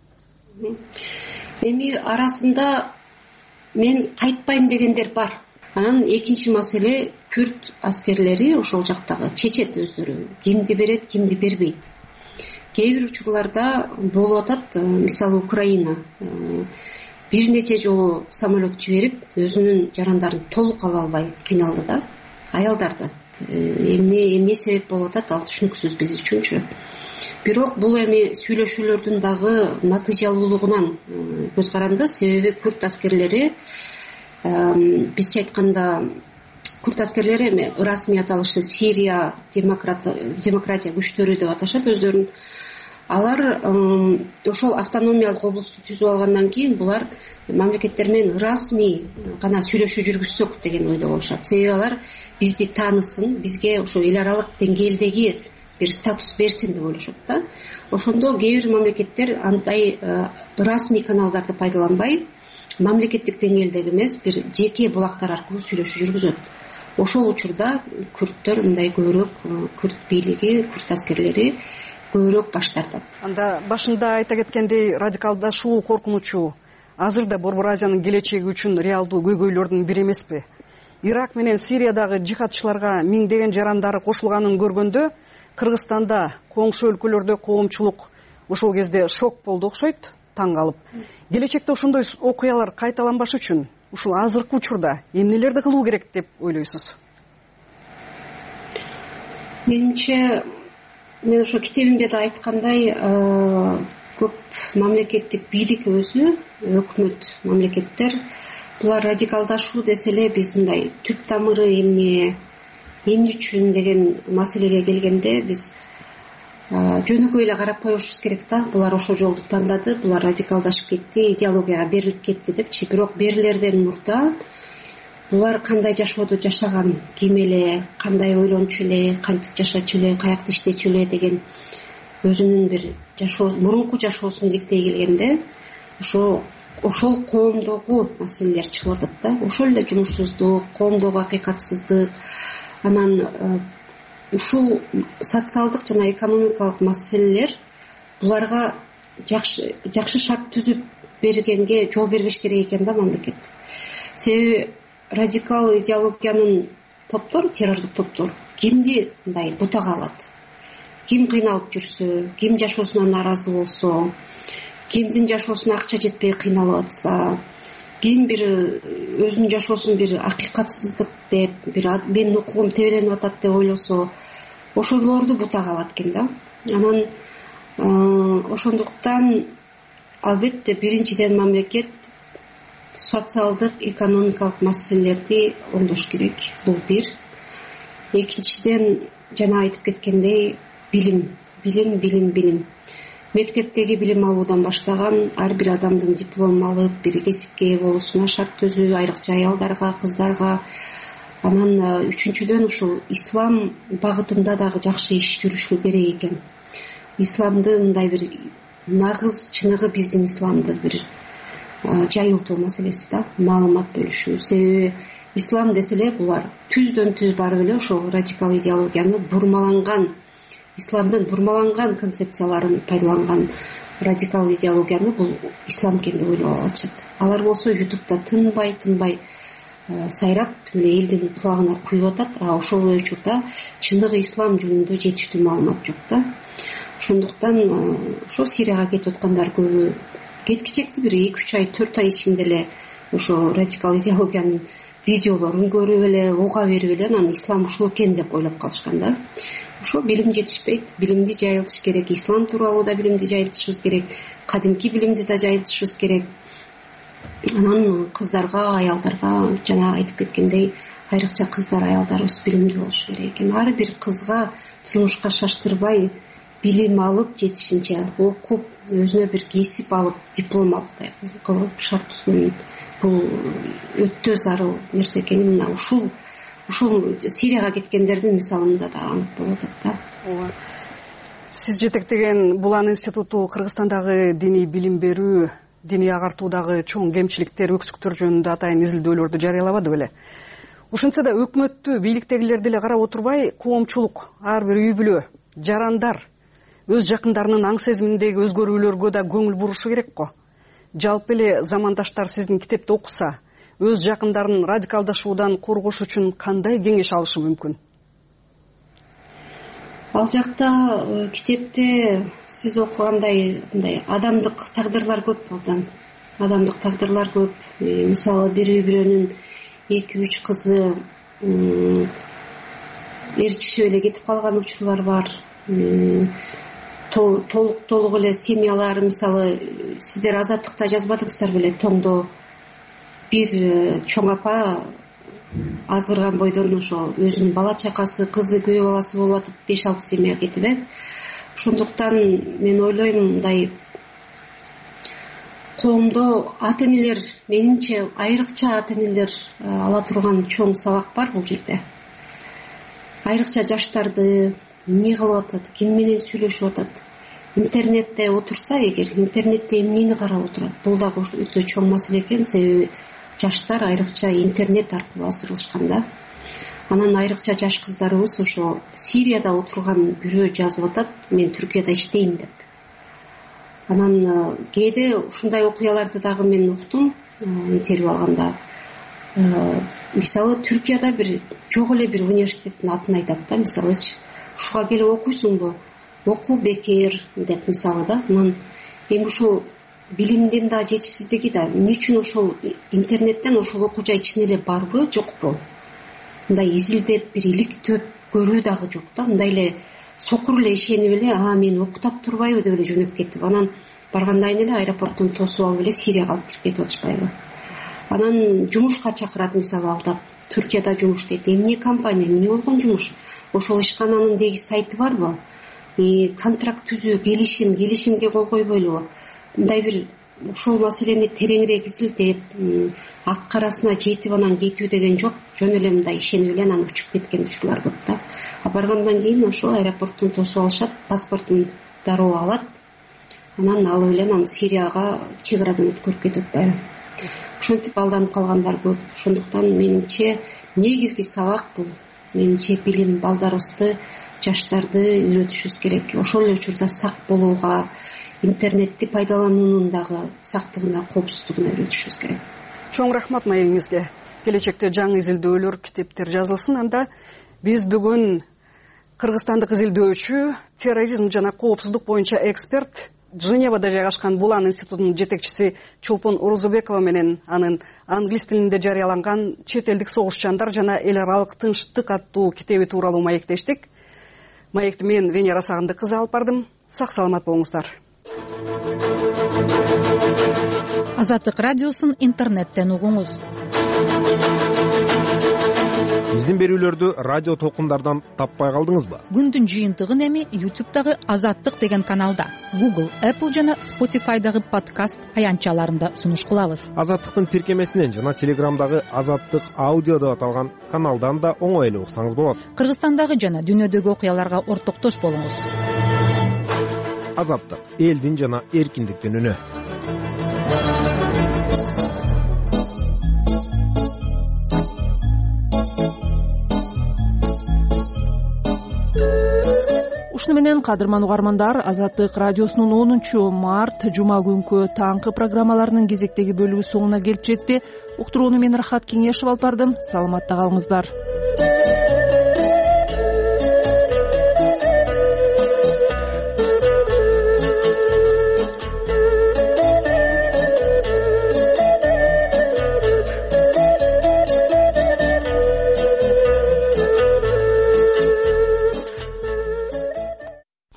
Эми арасында мен кайтпайм дегендер бар. Анан экинчи маселе, күрд аскерлери ошол жактагы чечет өздөрү, кимди берет, кимди бербейт. Кээ бир учурларда болуп атат, мисалы Украина бир нече жолу самолет жиберип, өзүнүн жарандарын толук ала албай кыйналды да, аялдарды. Эмне эмне себеп болуп атат, ал түшүнүксүз биз үчүнчү. Бирок бул эми сүйлөшүүлөрдүн дагы натыйжалуулугунан көз каранды, себеби күрд аскерлери бизче айтканда күрд аскерлери эми ырасмий аталышы Сирия демократия күчтөрү деп аташат өздөрүн. Алар ошол автономиялык облусту түзүп алгандан кийин булар мамлекеттер менен ырасмий гана сүйлөшүү жүргүзсөк деген ойдо болушат. Себеби алар бизди таанысын, бизге ошо эл аралык деңгээлдеги бир статус берсин деп ойлошот да. Ошондо кээ бир мамлекеттер андай ырасмий каналдарды пайдаланбай, мамлекеттик деңгээлдеги эмес, бир жеке булактар аркылуу сүйлөшүү жүргүзөт. Ошол учурда күрттөр мындай көбүрөөк, күрд бийлиги, күрд аскерлери көбүрөөк баш тартат. Анда башында айта кеткендей, радикалдашуу коркунучу азыр да Борбор Азиянын келечеги үчүн реалдуу көйгөйлөрдүн бири эмеспи? Ирак менен Сириядагы жихадчыларга миңдеген жарандары кошулганын көргөндө, Кыргызстанда, коңшу өлкөлөрдө коомчулук ошол кезде шок болду окшойт, таң калып. Келечекте ошондой окуялар кайталанбаш үчүн ушул азыркы учурда эмнелерди кылуу керек деп ойлойсуз? Менимче, мен ошо китебимде да айткандай, көп мамлекеттик бийлик өзү, өкмөт, мамлекеттер булар радикалдашуу десе эле биз мындай түп тамыры эмне, эмне үчүн деген маселеге келгенде биз жөнөкөй эле карап коюшубуз керек да. Булар ошол жолду тандады, булар радикалдашып кетти, идеологияга берилип кетти депчи. Бирок берилерден мурда булар кандай жашоодо жашаган, ким эле, кандай ойлончу эле, кантип жашачу эле, каякта иштечү эле деген өзүнүн бир жашоо, мурунку жашоосун иликтей келгенде ошо ошол коомдогу маселелер чыгып атат да. Ошол эле жумушсуздук, коомдогу акыйкатсыздык, анан ушул социалдык жана экономикалык маселелер буларга жакшы жакшы шарт түзүп бергенге жол бербеш керек экен да мамлекет. Себеби радикал идеологиянын топтор, террордук топтор кимди мындай бутага алат? Ким кыйналып жүрсө, ким жашоосуна нааразы болсо, кимдин жашоосуна акча жетпей кыйналып атса, ким бир өзүнүн жашоосун бир акыйкатсыздык деп, бир менин укугум тебеленип атат деп ойлосо, ошолорду бутага алат экен да. Анан ошондуктан албетте биринчиден мамлекет социалдык, экономикалык маселелерди оңдош керек. Бул бир. Экинчиден, жана айтып кеткендей, билим, билим, билим, билим. Мектептеги билим алуудан баштаган ар бир адамдын диплом алып, бир кесипке ээ болуусуна шарт түзүү, айрыкча аялдарга, кыздарга. Анан үчүнчүдөн ушул ислам багытында дагы жакшы иш жүрүшү керек экен. Исламды мындай бир нагыз чыныгы биздин исламды бир жайылтуу маселеси да, маалымат бөлүшүү. Себеби ислам десе эле булар түздөн түз барып эле ошо радикал идеологияны бурмаланган, исламдын бурмаланган концепцияларын пайдаланган радикал идеологияны бул ислам экен деп ойлоп алышат. Алар болсо ютубта тынбай тынбай сайрап элдин кулагына куюп атат, а ошол учурда чындыгы ислам жөнүндө жетиштүү маалымат жок да. Ошондуктан ошо Сирияга кетип аткандар көбү кеткичекти бир эки үч ай төрт ай ичинде эле ошо радикал идеологиянын видеолорун көрүп эле, уга берип эле анан ислам ушул экен деп ойлоп калышкан да. Ошо билим жетишпейт, билимди жайылтыш керек, ислам тууралуу да билимди жайылтышыбыз керек, кадимки билимди да жайылтышыбыз керек. Анан кыздарга, аялдарга жана айтып кеткендей, айрыкча кыздар, аялдарыбыз билимдүү болушу керек экен. Ар бир кызга турмушка шаштырбай билим алып, жетишинче окуп, өзүнө бир кесип алып, диплом алып кылып шарт түзгөн бул өтө зарыл нерсе экенин мына ушул ушул Сирияга кеткендердин мисалында да анык болуп атат да. Ооба. Сиз жетектеген Булан институту Кыргызстандагы диний билим берүү, диний агартуудагы чоң кемчиликтер, өксүктөр жөнүндө атайын изилдөөлөрдү жарыялабады беле? Ушинтсе да өкмөттү, бийликтегилерди эле карап отурбай, коомчулук, ар бир үй бүлө, жарандар өз жакындарынын аң сезиминдеги өзгөрүүлөргө да көңүл бурушу керек го. Жалпы эле замандаштар сиздин китепти окуса, өз жакындарын радикалдашуудан коргош үчүн кандай кеңеш алышы мүмкүн? Ал жакта китепте сиз окугандай мындай адамдык тагдырлар көп абдан. Адамдык тагдырлар көп. Мисалы бир үй бүлөнүн эки үч кызы ээрчишип эле кетип калган учурлар бар. Толук толук эле семьялар, мисалы сиздер Азаттыкта жазбадыңыздар беле, Тоңдо бир чоң апа азгырган бойдон ошо өзүнүн бала чакасы, кызы, күйөө баласы болуп атып беш алты семья кетип э. Ошондуктан мен ойлойм, мындай коомдо ата-энелер, менимче айрыкча ата-энелер ала турган чоң сабак бар бул жерде. Айрыкча жаштарды эмне кылып атат, ким менен сүйлөшүп атат. Интернетте отурса эгер, интернетте эмнени карап отурат, бул дагы өтө чоң маселе экен. Себеби жаштар айрыкча интернет аркылуу азгырылышкан да. Анан айрыкча жаш кыздарыбыз ошо Сирияда отурган бирөө жазып атат, мен Түркияда иштейм деп. Анан кээде ушундай окуяларды дагы мен уктум, интервью алганда. Мисалы Түркияда бир жок эле бир университеттин атын айтат да, мисалычы ушуга келип окуйсуңбу, окуу бекер деп мисалы да. Анан эми ушул билимдин да жетишсиздиги да, эмне үчүн ошол интернеттен ошол окуу жай ичине эле барбы, жокпу? Мындай изилдеп, бир иликтөп көрүү дагы жок да. Мындай эле сокур эле ишенип эле, а мен окутап турбайбы деп эле жөнөп кетип, анан баргандан кийин эле аэропорттон тосуп алып эле Сирияга алып кирип кетип атышпайбы? Анан жумушка чакырат, мисалы алдап, Түркияда жумуш иштейт. Эмне компания, эмне болгон жумуш? Ошол ишкананын деги сайты барбы? И контракт түзүү, келишим, келишимге кол койбойлубу? Мындай бир ушул маселени тереңирээк изилдеп, ак карасына жетип анан кетүү деген жок. Жөн эле мындай ишенип эле анан учуп кеткен учурлар көп да. А баргандан кийин ошо аэропорттон тосуп алышат, паспортун дароо алат. Анан алып эле анан Сирияга чек арадан өткөрүп кетет баары. Ошентип алданып калгандар көп. Ошондуктан менимче негизги сабак бул. Менимче билим, балдарыбызды, жаштарды үйрөтүшүбүз керек. Ошол эле учурда сак болууга, интернетти пайдалануунун дагы сактыгына, коопсуздугуна үйрөтүшүбүз керек. Чоң рахмат маегиңизге. Келечекте жаңы изилдөөлөр, китептер жазылсын. Анда биз бүгүн кыргызстандык изилдөөчү, терроризм жана коопсуздук боюнча эксперт, Женевада жайгашкан Булан институтунун жетекчиси Чолпон Орозобекова менен анын англис тилинде жарыяланган Чет элдик согушчандар жана эл аралык тынчтык аттуу китеби тууралуу маектештик. Маекти мен Венера Сагындык кызы алып бардым. Сак саламат болуңуздар. Азаттык радиосун интернеттен угуңуз. Биздин берүүлөрдү радио толкундардан таппай калдыңызбы? Күндүн жыйынтыгын эми ютубтагы Азаттык деген каналда, Google, Apple жана Spotify'дагы подкаст аянтчаларында сунуш кылабыз. Азаттыктын тиркемесинен жана Телеграмдагы Азаттык аудио деп аталган каналдан да оңой эле уксаңыз болот. Кыргызстандагы жана дүйнөдөгү окуяларга ортоктош болуңуз. Азаттык, элдин жана эркиндиктин үнү. ушуну менен кадырман угармандар, Азаттык радиосунун онунчу март жума күнкү таңкы программаларынын кезектеги бөлүгү соңуна келип жетти. Уктурууну мен Рахат Кеңешев алып бардым. Саламатта калыңыздар.